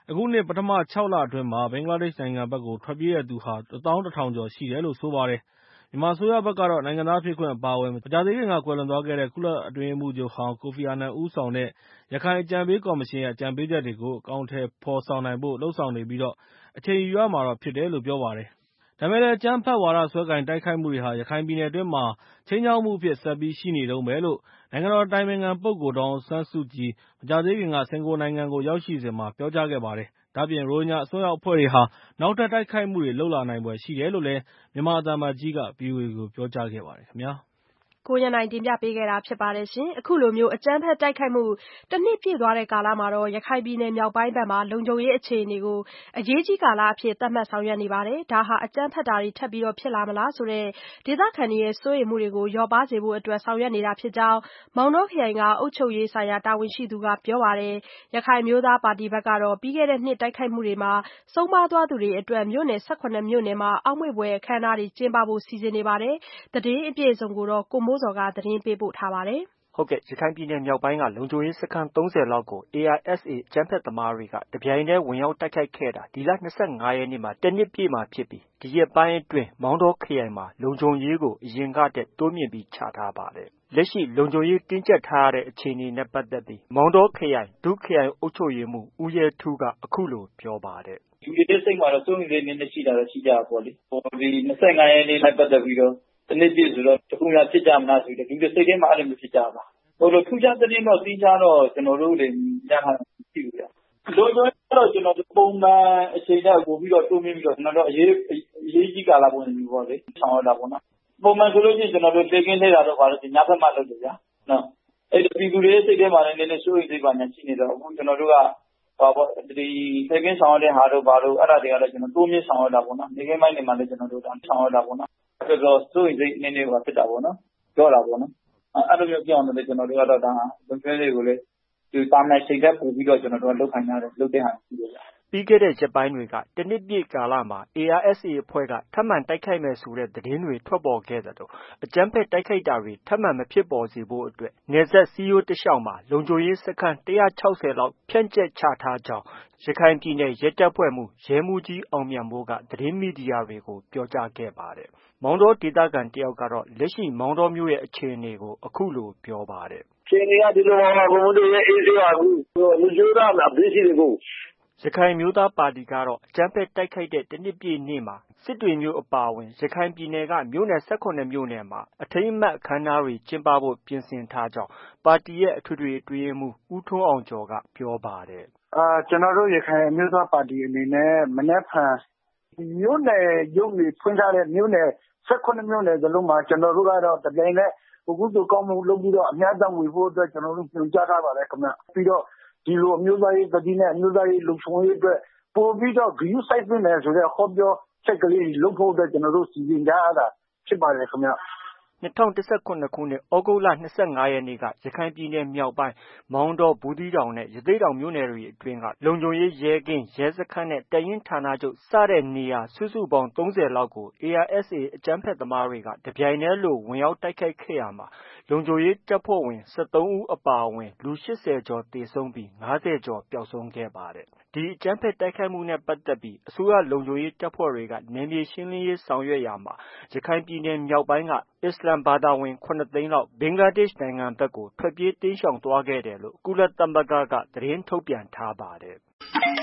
K: အခုနှစ်ပထမခြောက်လအတွင်းမှာဘင်္ဂလားဒေ့ရှ်နိုင်ငံဘက်ကိုထွက်ပြေးတဲ့သူဟာတစ်သောင်းတစ်ထောင်ကျော်ရှိတယ်လို့ဆိုပါတယ်။ မြန်မာအစိုးရဘက်ကတော့နိုင်ငံသားဖြစ်ခွင့်အပါအဝင်မကြာသေးခင်ကကွယ်လွန်သွားခဲ့တဲ့ကုလအတွင်းရေးမှူးချုပ်ဟောင်းကိုဖီအာနန်ဦးဆောင်တဲ့ရခိုင်အကြံပေးကော်မရှင်ရဲ့အကြံပေးချက်တွေကိုအကောင်အထည်ဖော်ဆောင်နိုင်ဖို့လုပ်ဆောင်နေပြီးအချိန်ယူရမှာဖြစ်တယ်လို့ပြောပါတယ်။ ဒါပေမဲ့လည်းအကြမ်းဖက်ဝါဒစွဲကိုင်တိုက်ခိုက်မှုတွေဟာရခိုင်ပြည်နယ်အတွင်းမှာခြိမ်းခြောက်မှုအဖြစ်ဆက်ပြီးရှိနေတုန်းပဲလို့နိုင်ငံတော်အတိုင်ပင်ခံပုဂ္ဂိုလ်ဒေါ်အောင်ဆန်းစုကြည်မကြာသေးခင်ကစင်ကာပူနိုင်ငံကိုရောက်ရှိစဉ်မှာပြောကြားခဲ့ပါတယ်။ ဒါ့အပြင်ရိုဟင်ဂျာအစွန်းရောက်အဖွဲ့တွေဟာနောက်ထပ်တိုက်ခိုက်မှုတွေလုပ်လာနိုင်ဖွယ်ရှိတယ်လို့လည်းမြန်မာသံအမတ်ကြီးက ဗွီအိုအေကိုပြောကြားခဲ့ပါတယ်ခင်ဗျာ။
B: ကိုရန်နိုင်တင်ပြပေးခဲ့တာဖြစ်ပါတယ်ရှင်။အခုလိုမျိုးအကြမ်းဖက်တိုက်ခိုက်မှုတစ်နှစ်ပြည့်သွားတဲ့ကာလမှာတော့ရခိုင်ပြည်နယ်မြောက်ပိုင်းဘက်မှာလုံခြုံရေးအခြေအနေကိုအရေးကြီးကာလအဖြစ်သတ်မှတ်ဆောင်ရွက်နေပါတယ်။ဒါဟာအကြမ်းဖက်တာတွေထပ်ပြီးတော့ဖြစ်လာမလားဆိုတဲ့ဒေသခံတွေရဲ့စိုးရိမ်မှုတွေကိုလျော့ပါးစေဖို့အတွက်ဆောင်ရွက်နေတာဖြစ်ကြောင်းမောင်တောခရိုင်ကအုပ်ချုပ်ရေးဆိုင်ရာတာဝန်ရှိသူကပြောပါတယ်။ရခိုင်အမျိုးသားပါတီဘက်ကတော့ပြီးခဲ့တဲ့နှစ်တိုက်ခိုက်မှုတွေမှာဆုံးပါးသွားသူတွေအတွက်မြို့နယ်၁၇မြို့နယ်မှာအောက်မေ့ဖွယ်အခမ်းအနားတွေကျင်းပဖို့စီစဉ်နေပါတယ်။သတင်းအပြည့်အစုံကိုတော့ကိုမိုးဇော်ကသတင်းပေးပို့ထားပါတယ်။
L: ဟုတ်ကဲ့ရခိုင်ပြည်နယ်မြောက်ပိုင်းကလုံခြုံရေးစခန်းသုံးဆယ်လောက်ကို အေအာရ်အက်စ်အေ အကြမ်းဖက်သမားတွေကတပြိုင်တည်းဝင်ရောက်တိုက်ခိုက်ခဲ့တာဒီလ၂၅ရက်နေ့မှာတစ်နှစ်ပြည့်မှာဖြစ်ပြီးဒီရက်ပိုင်းအတွင်းမောင်တောခရိုင်မှာလုံခြုံရေးကိုအရင်ကထက်တိုးမြှင့်ပြီးချထားပါတယ်။လက်ရှိလုံခြုံရေးတင်းကျပ်ထားရတဲ့အခြေအနေနဲ့ပတ်သက်ပြီးမောင်တောခရိုင်ဒုခရိုင်အုပ်ချုပ်ရေးမှူးဦးရဲထူးကအခုလိုပြောပါတယ်။
D: "လူတွေစိတ်မှာတော့စိုးရိမ်စိတ်နည်းနည်းရှိတာတော့ရှိကြတာပေါ့လေ။ဒီ၂၅ရက်နေ့နဲ့ပတ်သက်ပြီးတော့တစ်နှစ်ပြည့်ဆိုတော့တခုများဖြစ်ကြမလားဆိုပြီးလူတွေစိတ်ထဲမှာအဲ့လိုမျိုးဖြစ်ကြပါ။ဟိုလိုထူးခြားသတင်းတော့သီးခြားတော့ကျွန်တော်တို့တွေရထားတာမရှိဘူးဗျ။လုံခြုံရေးကတော့ကျွန်တော်တို့ပုံမှန်အချိန်နဲ့ပို့ပြီးတော့တိုးမြင့်ပြီးတော့ကျွန်တော်တို့အရေးအရေးကြီးကာလပုံစံမျိုးပေါ့လေဆောင်ရတာပေါ့နော်။ပုံမှန်ဆိုလို့ရှိရင်ကျွန်တော်တို့တေကင်းနေတာတော့ပါလို့ညဘက်မှလုပ်တယ်ဗျာနော်။အဲ့ဒီပြည်သူတွေစိတ်ထဲမှာလည်းနည်းနည်းစိုးရိမ်စိတ်ပါညာရှိနေတော့အခုကျွန်တော်တို့ကဟောပေါ့ဒီတေကင်းဆောင်ရတဲ့ဟာတို့ဘာလို့အဲ့ဒါတွေကတော့ကျွန်တော်တိုးမြင့်ဆောင်ရတာပေါ့နော်။နေကင်းပိုင်းတွေမှာလည်းကျွန်တော်တို့ဆောင်ရတာပေါ့နော်။အဲ့တော့စိုးရိမ်စိတ်နည်းနည်းပါဖြစ်တာပေါ့နော်။ပြောတာပေါ့နော်။အဲ့လိုမျိုးပြောအောင်လည်းကျွန်တော်တို့ကတော့ဒါလုံခြုံရေးတွေကိုလည်းဒီတာမန်ချိန်ထက်ပိုပြီးတော့ကျွန်တော်တို့လုပ်ခိုင်းရတယ်လုပ်တဲ့ဟာရှိတယ်ဗျာ။
L: ပြီးခဲ့တဲ့ရက်ပိုင်းတွေကတစ်နှစ်ပြည့်ကာလမှာအေအာရ်အက်စ်အေအဖွဲ့ကထပ်မံတိုက်ခိုက်မယ်ဆိုတဲ့သတင်းတွေထွက်ပေါ်ခဲ့သလိုအကြမ်းဖက်တိုက်ခိုက်တာတွေထပ်မံမဖြစ်ပေါ်စေဖို့အတွက်နယ်စပ်စည်းရိုးတလျှောက်မှာလုံခြုံရေးစခန်း၁၆၀လောက်ဖြန့်ကျက်ချထားကြောင်းရခိုင်ပြည်နယ်ရဲတပ်ဖွဲ့မှူးရဲမှူးကြီးအောင်မြတ်မိုးကသတင်းမီဒီယာတွေကိုပြောကြားခဲ့ပါတယ်။မောင်တောဒေသခံတစ်ယောက်ကတော့လက်ရှိမောင်တောမြို့ရဲ့အခြေအနေကိုအခုလိုပြောပါတယ်။
M: "အခြေအနေကဒီလိုပါပါဘုံဘုံတို့ရဲ့အေးဆေးပါအခုလူကျိုးသားအပြစ်ရှိတယ်ကို။
L: ရခိုင်အမျိုးသားပါတီကတော့အကြမ်းဖက်တိုက်ခိုက်တဲ့တစ်နှစ်ပြည့်နေ့မှာစစ်တွေမြို့အပါအဝင်ရခိုင်ပြည်နယ်ကမြို့နယ်၁၇မြို့နယ်မှာအထိမ်းအမှတ်အခမ်းအနားတွေကျင်းပဖို့ပြင်ဆင်ထားကြောင်းပါတီရဲ့အထွေထွေအတွင်းရေးမှူးဦးထွန်းအောင်ကျော်ကပြောပါတယ်
N: ။အာကျွန်တော်တို့ရခိုင်အမျိုးသားပါတီအနေနဲ့မနက်ဖြန်မြို့နယ်ရုံးတွေဖွင့်ထားတဲ့မြို့နယ်၁၇မြို့နယ်စလုံးမှာကျွန်တော်တို့ကတော့တပြိုင်တည်းကုသိုလ်ကောင်းမှုလုပ်ပြီးတော့အများတန်းဝေဖို့အတွက်ကျွန်တော်တို့ညွှန်ကြားထားပါတယ်ခင်ဗျ။ပြီးတော့ဒီလိုအမျိုးသားရေးတတိနဲ့အမျိုးသားရေးလုံခြုံရေးအတွက်ပို့ပြီးတော့ဂရုစိုက်သင့်တယ်ဆိုတဲ့ဟောပြောချက်ကလေးလုပ်ဖို့အတွက်ကျွန်တော်တို့စီစဉ်ကြရတာဖြစ်ပါတယ်ခင်ဗျ။
L: ၂၀၁၇ခုနှစ်သြဂုတ်လ၂၅ရက်နေ့ကရခိုင်ပြည်နယ်မြောက်ပိုင်းမောင်တော၊ဘူးသီးတောင်နဲ့ရသေ့တောင်မြို့နယ်တွေအတွင်းကလုံခြုံရေးရဲကင်းရဲစခန်းနဲ့တပ်ရင်းဌာနချုပ်စတဲ့နေရာစုစုပေါင်းသုံးဆယ်လောက်ကိုအေအာရ်အက်စ်အေအကြမ်းဖက်သမားတွေကတပြိုင်တည်းလိုဝင်ရောက်တိုက်ခိုက်ခဲ့ရာမှာလုံခြုံရေးတပ်ဖွဲ့ဝင်၁၃ဦးအပါအဝင်လူ၈၀ကျော်သေဆုံးပြီး၅၀ကျော်ပျောက်ဆုံးခဲ့ပါတယ်။ဒီအကြမ်းဖက်တိုက်ခိုက်မှုနဲ့ပတ်သက်ပြီးအစိုးရလုံခြုံရေးတပ်ဖွဲ့တွေကနယ်မြေရှင်းလင်းရေးဆောင်ရွက်ရာမှာရခိုင်ပြည်နယ်မြောက်ပိုင်းကအစ္စလာမ်ဘာသာဝင်၇သိန်းလောက်ဘင်္ဂလားဒေ့ရှ်နိုင်ငံဘက်ကိုထွက်ပြေးတိမ်းရှောင်သွားခဲ့တယ်လို့ကုလသမဂ္ဂကသတင်းထုတ်ပြန်ထားပါတယ်။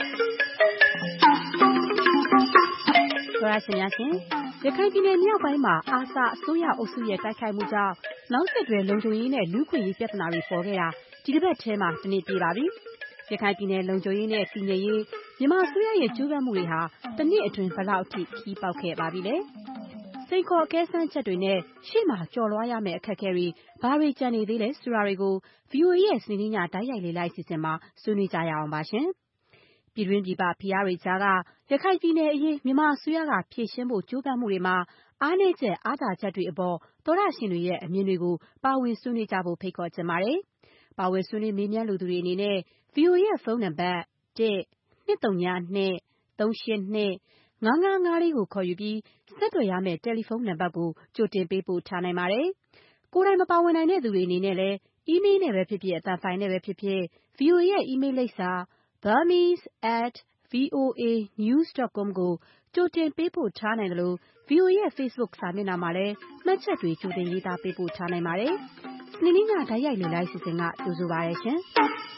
O: သောရရှင်များရှင်ရခိုင်ပြည်နယ်မြောက်ပိုင်းမှာအာဆာအစိုးရအုပ်စုရဲ့တိုက်ခိုက်မှုကြောင့်နောက်ဆက်တွဲလုံခြုံရေးနဲ့လူ့ခွင့်ရေးပြဿနာတွေပေါ်ခဲ့တာဒီတစ်ပတ်ထဲမှာတစ်နှစ်ပြည့်ပါပြီ။ရခိုင်ပြည်နယ်လုံခြုံရေးနဲ့တည်ငြိမ်ရေးမြန်မာအစိုးရရဲ့ကြိုးပမ်းမှုတွေဟာတစ်နှစ်အတွင်းဘယ်လောက်အထိခီးပေါက်ခဲ့ပါပြီလဲ။စိန်ခေါ်အကဲစမ်းချက်တွေနဲ့ရှေ့မှာကျော်လွှားရမယ့်အခက်အခဲတွေဘာတွေကျန်နေသေးလဲဆိုတာတွေကို ဗွီအိုအေရဲ့စနေနေ့ညတိုက်ရိုက်လေ့လာအစီအစဉ်မှာဆွေးနွေးကြရအောင်ပါရှင်။ပြည်တွင်းပြည်ပဖိအားတွေကြားကရခိုင်ပြည်နယ်အရေးမြန်မာအစိုးရကဖြေရှင်းဖို့ကြိုးပမ်းမှုတွေမှာအားနည်းချက်အားသာချက်တွေအပေါ်သောတရှင်တွေရဲ့အမြင်တွေကိုပါဝင်ဆွေးနွေးကြဖို့ဖိတ်ခေါ်ချင်ပါတယ်။ပါဝင်ဆွေးနွေးမေးမြန်းလိုသူတွေအနေနဲ့ ဗွီအိုအေရဲ့ဖုန်းနံပါတ်တစ် ၂၀၂ ၂ ၃၈၂ ၅၅၅လေးကိုခေါ်ယူပြီးဆက်သွယ်ရမယ့်တယ်လီဖုန်းနံပါတ်ကိုကြိုတင်ပေးပို့ထားနိုင်ပါတယ်။ကိုယ်တိုင်မပါဝင်နိုင်တဲ့သူတွေအနေနဲ့လည်းအီးမေးလ်နဲ့ပဲဖြစ်ဖြစ်အသံဖိုင်နဲ့ပဲဖြစ်ဖြစ် ဗွီအိုအေရဲ့အီးမေးလ်လိပ်စာ burmese at ဗွီအိုအေ နယူးစ် ဒုတ် ကွန် ကို ကြိုတင်ပေးပို့ထားနိုင်သလို ဗွီအိုအေရဲ့ Facebook စာမျက်နှာမှာလည်း မှတ်ချက်တွေကြိုတင်ရေးသားပေးပို့ထားနိုင်ပါတယ်။စနေနေ့ညတိုက်ရိုက်လေ့လာအစီအစဉ်ကကြိုဆိုပါရရှင်။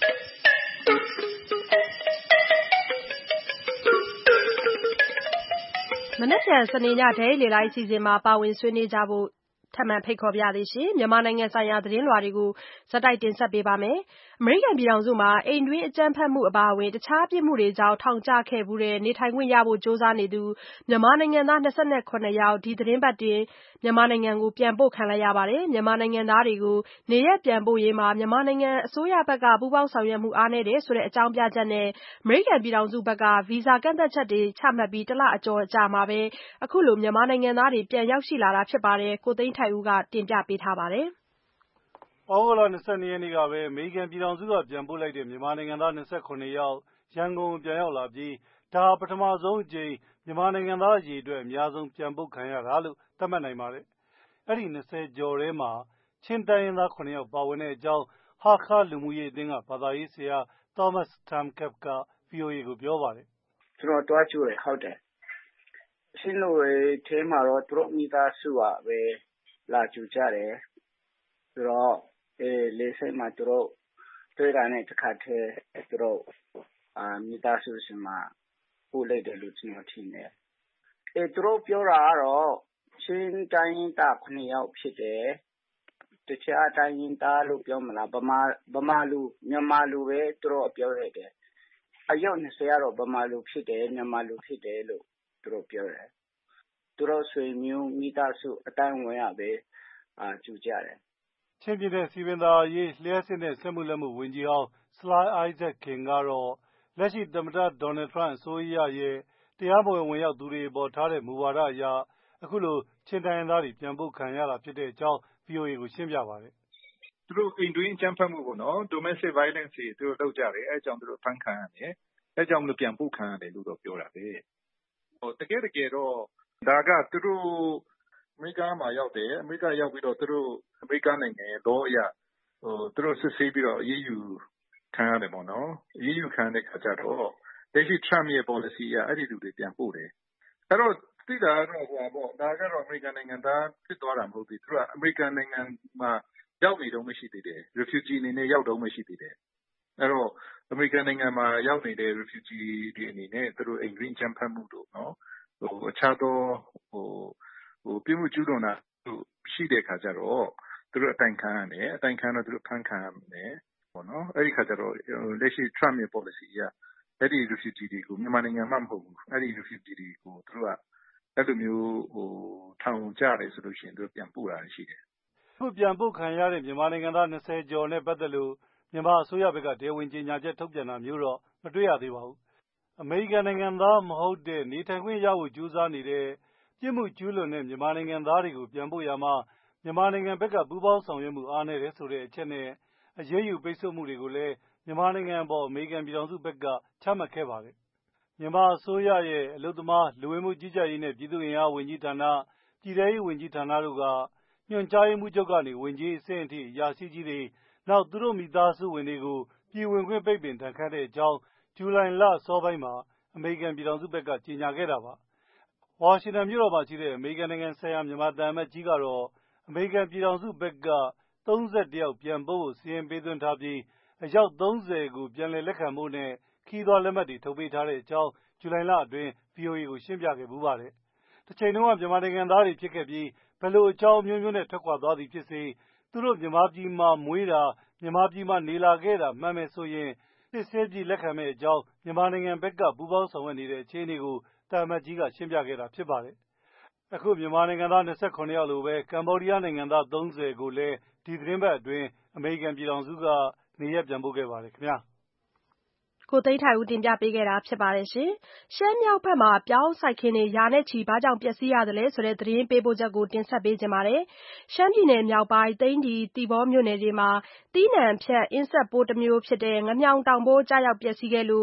B: မနက်ဖြန်စနေညဒိတ်လေလိုက်အစီအစဉ်မှာပါဝင်ဆွေးနွေးကြဖို့ထပ်မံဖိတ်ခေါ်ပါရစေရှင်မြန်မာနိုင်ငံဆိုင်ရာသတင်းလွှာတွေကိုဇက်တိုက်တင်ဆက်ပေးပါမယ်။အမေရိကန်ပြည်ထောင်စုမှာအိမ်တွင်းအကြမ်းဖက်မှုအပါအဝင်တခြားပြစ်မှုတွေကြောင့်ထောင်ကျခဲ့မှုတဲ့နေထိုင်ခွင့်ရဖို့ကြိုးစားနေသူမြန်မာနိုင်ငံသား၂၇ယောက်ဒီသတင်းပတ်တွင်မြန်မာနိုင်ငံကိုပြန်ပို့ခံလိုက်ရပါတယ်။မြန်မာနိုင်ငံသားတွေကိုနေရပ်ပြန်ပို့ရေးမှာမြန်မာနိုင်ငံအစိုးရဘက်ကပူးပေါင်းဆောင်ရွက်မှုအားနည်းတယ်ဆိုတဲ့အကြောင်းပြချက်နဲ့အမေရိကန်ပြည်ထောင်စုဘက်ကဗီဇာကန့်သတ်ချက်တွေချမှတ်ပြီးတလအကျော်အကြာမှာပဲအခုလိုမြန်မာနိုင်ငံသားတွေပြန်ရောက်ရှိလာတာဖြစ်ပါတယ်။ကိုသိန်းထိုက်ဦးကတင်ပြပေးထားပါတယ်
P: ။ဩဂုတ်လ၂၂ရက်နေ့ကပဲအမေရိကန်ပြည်ထောင်စုကပြန်ပို့လိုက်တဲ့မြန်မာနိုင်ငံသား၂၇ယောက်ရန်ကုန်ပြန်ရောက်လာပြီးဒါပထမဆုံးအကြိမ်မြန်မာနိုင်ငံသားအရေအတွက်အများဆုံးပြန်ပို့ခံရတာလို့သတ်မှတ်နိုင်ပါတယ်။အဲ့ဒီ၂၀ကျော်ထဲမှာချင်းတိုင်းရင်းသား၇ယောက်ပါဝင်တဲ့အကြောင်းဟာခါလူမှုရေးအသင်းကဘာသာရေးဆရာ Thomas Tamkap က ဗွီအိုအေကိုပြောပါတယ်
N: ။ကျွန်တော်တွားကြည့်ရဟုတ်တယ်။ရှင်းလို့ထဲမှာတော့သူတို့မိသားစုကပဲလာကြည့်ကြတယ်။ဆိုတော့အဲလေးစိတ်မှာသူတို့တွေ့တာနဲ့တစ်ခါတည်းသူတို့အာမိသားစုစမှာပို့လိုက်တယ်လို့ကျွန်တော်ထင်တယ်။အဲသူတို့ပြောတာကတော့ချင်းတိုင်းတာခုနှစ်ယောက်ဖြစ်တယ်။တခြားတိုင်းတာလို့ပြောမလားဗမာဗမာလူမြန်မာလူပဲသူတို့ပြောရတယ်။အယောက်၂၀ကတော့ဗမာလူဖြစ်တယ်မြန်မာလူဖြစ်တယ်လို့သူတို့ပြောတယ်။သူတို့ဆွေမျိုးမိသားစုအတိုင်းဝင်ရပဲအာကြည့်ကြတယ်
P: ။ချင်းပြည်နယ်စီပင်သာရေးလျှက်စစ်နဲ့ဆက်မှုလက်မှုဝန်ကြီးဟောင်း Sly Isaac King ကတော့လက်ရှိသမ္မတဒေါ်နယ်ထရန့်အစိုးရရဲ့တရားမဝင်ဝင်ရောက်သူတွေပေါ်ထားတဲ့မူဝါဒအရအခုလိုချင်းတိုင်းရင်းသားတွေပြန်ပို့ခံရတာဖြစ်တဲ့အကြောင်း ဗွီအိုအေကိုရှင်းပြပါတယ်
Q: ။သူတို့အိမ်တွင်းအကြမ်းဖက်မှုပေါ့နော် domestic violence တွေသူတို့လုပ်ကြတယ်အဲအကြောင်းသူတို့ဖမ်းခံရတယ်အဲကြောင့်မလို့ပြန်ပို့ခံရတယ်လို့တော့ပြောတာပဲ။ဟိုတကယ်တကယ်တော့ဒါကသူတို့အမေရိကန်မှာရောက်တယ်အမေရိကန်ရောက်ပြီးတော့သူတို့အမေရိကန်နိုင်ငံရဲ့တော့အရဟိုသူတို့စစ်ဆေးပြီးတော့အရေးယူခံရတယ်ပေါ့နော်အရေးယူခံတဲ့ခါကျတော့လက်ရှိ Trump ရဲ့ policy အရအဲ့ဒီလူတွေပြန်ပို့တယ်အဲ့တော့သိတာတော့ဟိုပေါ့ဒါကတော့အမေရိကန်နိုင်ငံသားဖြစ်သွားတာမဟုတ်ဘူးသူကအမေရိကန်နိုင်ငံမှာရောက်နေတော့မရှိသေးတယ် refugee အနေနဲ့ရောက်တော့မရှိသေးတယ်အဲ့တော့အမေရိကန်နိုင်ငံမှာရောက်နေတဲ့ refugee တွေအနေနဲ့သူတို့အိမ်တွင်းချမ်းဖတ်မှုတို့နော်ဟိုအခြားသောဟိုဟိုပြည်မှုကျူးလွန်တာရှိတဲ့ခါကျတော့သူတို့အတိုင်ခံရတယ်အတိုင်ခံတော့သူတို့ဖမ်းခံရတယ်ပေါ့နော်အဲ့ဒီခါကျတော့လက်ရှိ Trump ရဲ့ policy အရအဲ့ဒီ refugee တွေကိုမြန်မာနိုင်ငံမှာမဟုတ်ဘူးအဲ့ဒီ refugee တွေကိုသူတို့ကအဲ့လိုမျိုးဟိုထောင်ကြတယ်ဆိုလို့ရှိရင်သူတို့ပြန်ပို့တာရှိတယ်
P: အခုပြန်ပို့ခံရတဲ့မြန်မာနိုင်ငံသား၂၀ကျော်နဲ့ပတ်သက်လို့မြန်မာအစိုးရဘက်ကတရားဝင်ကြေညာချက်ထုတ်ပြန်တာမျိုးတော့မတွေ့ရသေးပါဘူးအမေရိကန်နိုင်ငံသားမဟုတ်တဲ့နေထိုင်ခွင့်ရဖို့ကြိုးစားနေတဲ့ပြစ်မှုကျူးလွန်တဲ့မြန်မာနိုင်ငံသားတွေကိုပြန်ပို့ရမှာမြန်မာနိုင်ငံဘက်ကပူးပေါင်းဆောင်ရွက်မှုအားနည်းတယ်ဆိုတဲ့အချက်နဲ့အရေးယူပိတ်ဆို့မှုတွေကိုလည်းမြန်မာနိုင်ငံပေါ်အမေရိကန်ပြည်ထောင်စုဘက်ကချမှတ်ခဲ့ပါတယ်။မြန်မာအစိုးရရဲ့အလုပ်သမားလူဝင်မှုကြီးကြပ်ရေးနဲ့ပြည်သူ့အင်အားဝန်ကြီးဌာနပြည်ထရေးဝန်ကြီးဌာနတို့ကညွှန်ကြားရေးမှူးချုပ်ကနေဝန်ကြီးအဆင့်အထိအရာရှိကြီးတွေနောက်သူတို့မိသားစုဝင်တွေကိုပြည်ဝင်ခွင့်ပိတ်ပင်ဒဏ်ခတ်တဲ့အကြောင်းဇူလိုင်လစောပိုင်းမှာအမေရိကန်ပြည်ထောင်စုဘက်ကကြေညာခဲ့တာပါ။ဝါရှင်တန်မြို့တော်မှာရှိတဲ့အမေရိကန်နိုင်ငံဆိုင်ရာမြန်မာသံအမတ်ကြီးကတော့အမေရိကန်ပြည်ထောင်စုဘက်က၃၁ယောက်ပြန်ပို့ဖို့စီရင်ပေးသွင်းထားပြီးအယောက်၃၀ကိုပြန်လည်လက်ခံဖို့နဲ့ခီးသွွားလက်မှတ်တွေထုတ်ပေးထားတဲ့အကြောင်းဇူလိုင်လအတွင်း ဗွီအိုအေကိုရှင်းပြခဲ့ပူးပါတယ်။တစ်ချိန်လုံးကမြန်မာနိုင်ငံသားတွေဖြစ်ခဲ့ပြီးဘယ်လိုအကြောင်းမျိုးမျိုးနဲ့ထွက်ခွာသွားသည်ဖြစ်စေသူတို့မြန်မာပြည်မှာမွေးတာမြန်မာပြည်မှာနေလာခဲ့တာမှန်မယ်ဆိုရင်စစ်ဆေးပြီးလက်ခံမဲ့အကြောင်းမြန်မာနိုင်ငံဘက်ကပူးပေါင်းဆောင်ရွက်နေတဲ့အခြေအနေကိုတာမတ်ကြီးကရှင်းပြခဲ့တာဖြစ်ပါတယ်။အခုမြန်မာနိုင်ငံသား၂၇ယောက်လိုပဲကမ္ဘောဒီးယားနိုင်ငံသား၃၀ကိုလည်းဒီသတင်းပတ်အတွင်းအမေရိကန်ပြည်ထောင်စုကနေရပ်ပြန်ပို့ခဲ့ပါတယ်ခင်ဗျာ။
B: ကိုသိန်းထိုက်ဦးတင်ပြပေးခဲ့တာဖြစ်ပါတယ်ရှင်။ရှမ်းမြောက်ဘက်မှာပြောင်းစိုက်ခင်းတွေရာနဲ့ချီဘာကြောင့်ပျက်စီးရသလဲဆိုတဲ့သတင်းပေးပို့ချက်ကိုတင်ဆက်ပေးကြပါမယ်။ရှမ်းပြည်နယ်မြောက်ပိုင်းသိန်းဒီတီဘောမြို့နယ်တွေမှာတီးနှံဖြတ်အင်းဆက်ပိုးတစ်မျိုးဖြစ်တဲ့ငမြောင်တောင်ပိုးကြားရောက်ပျက်စီးခဲ့လို့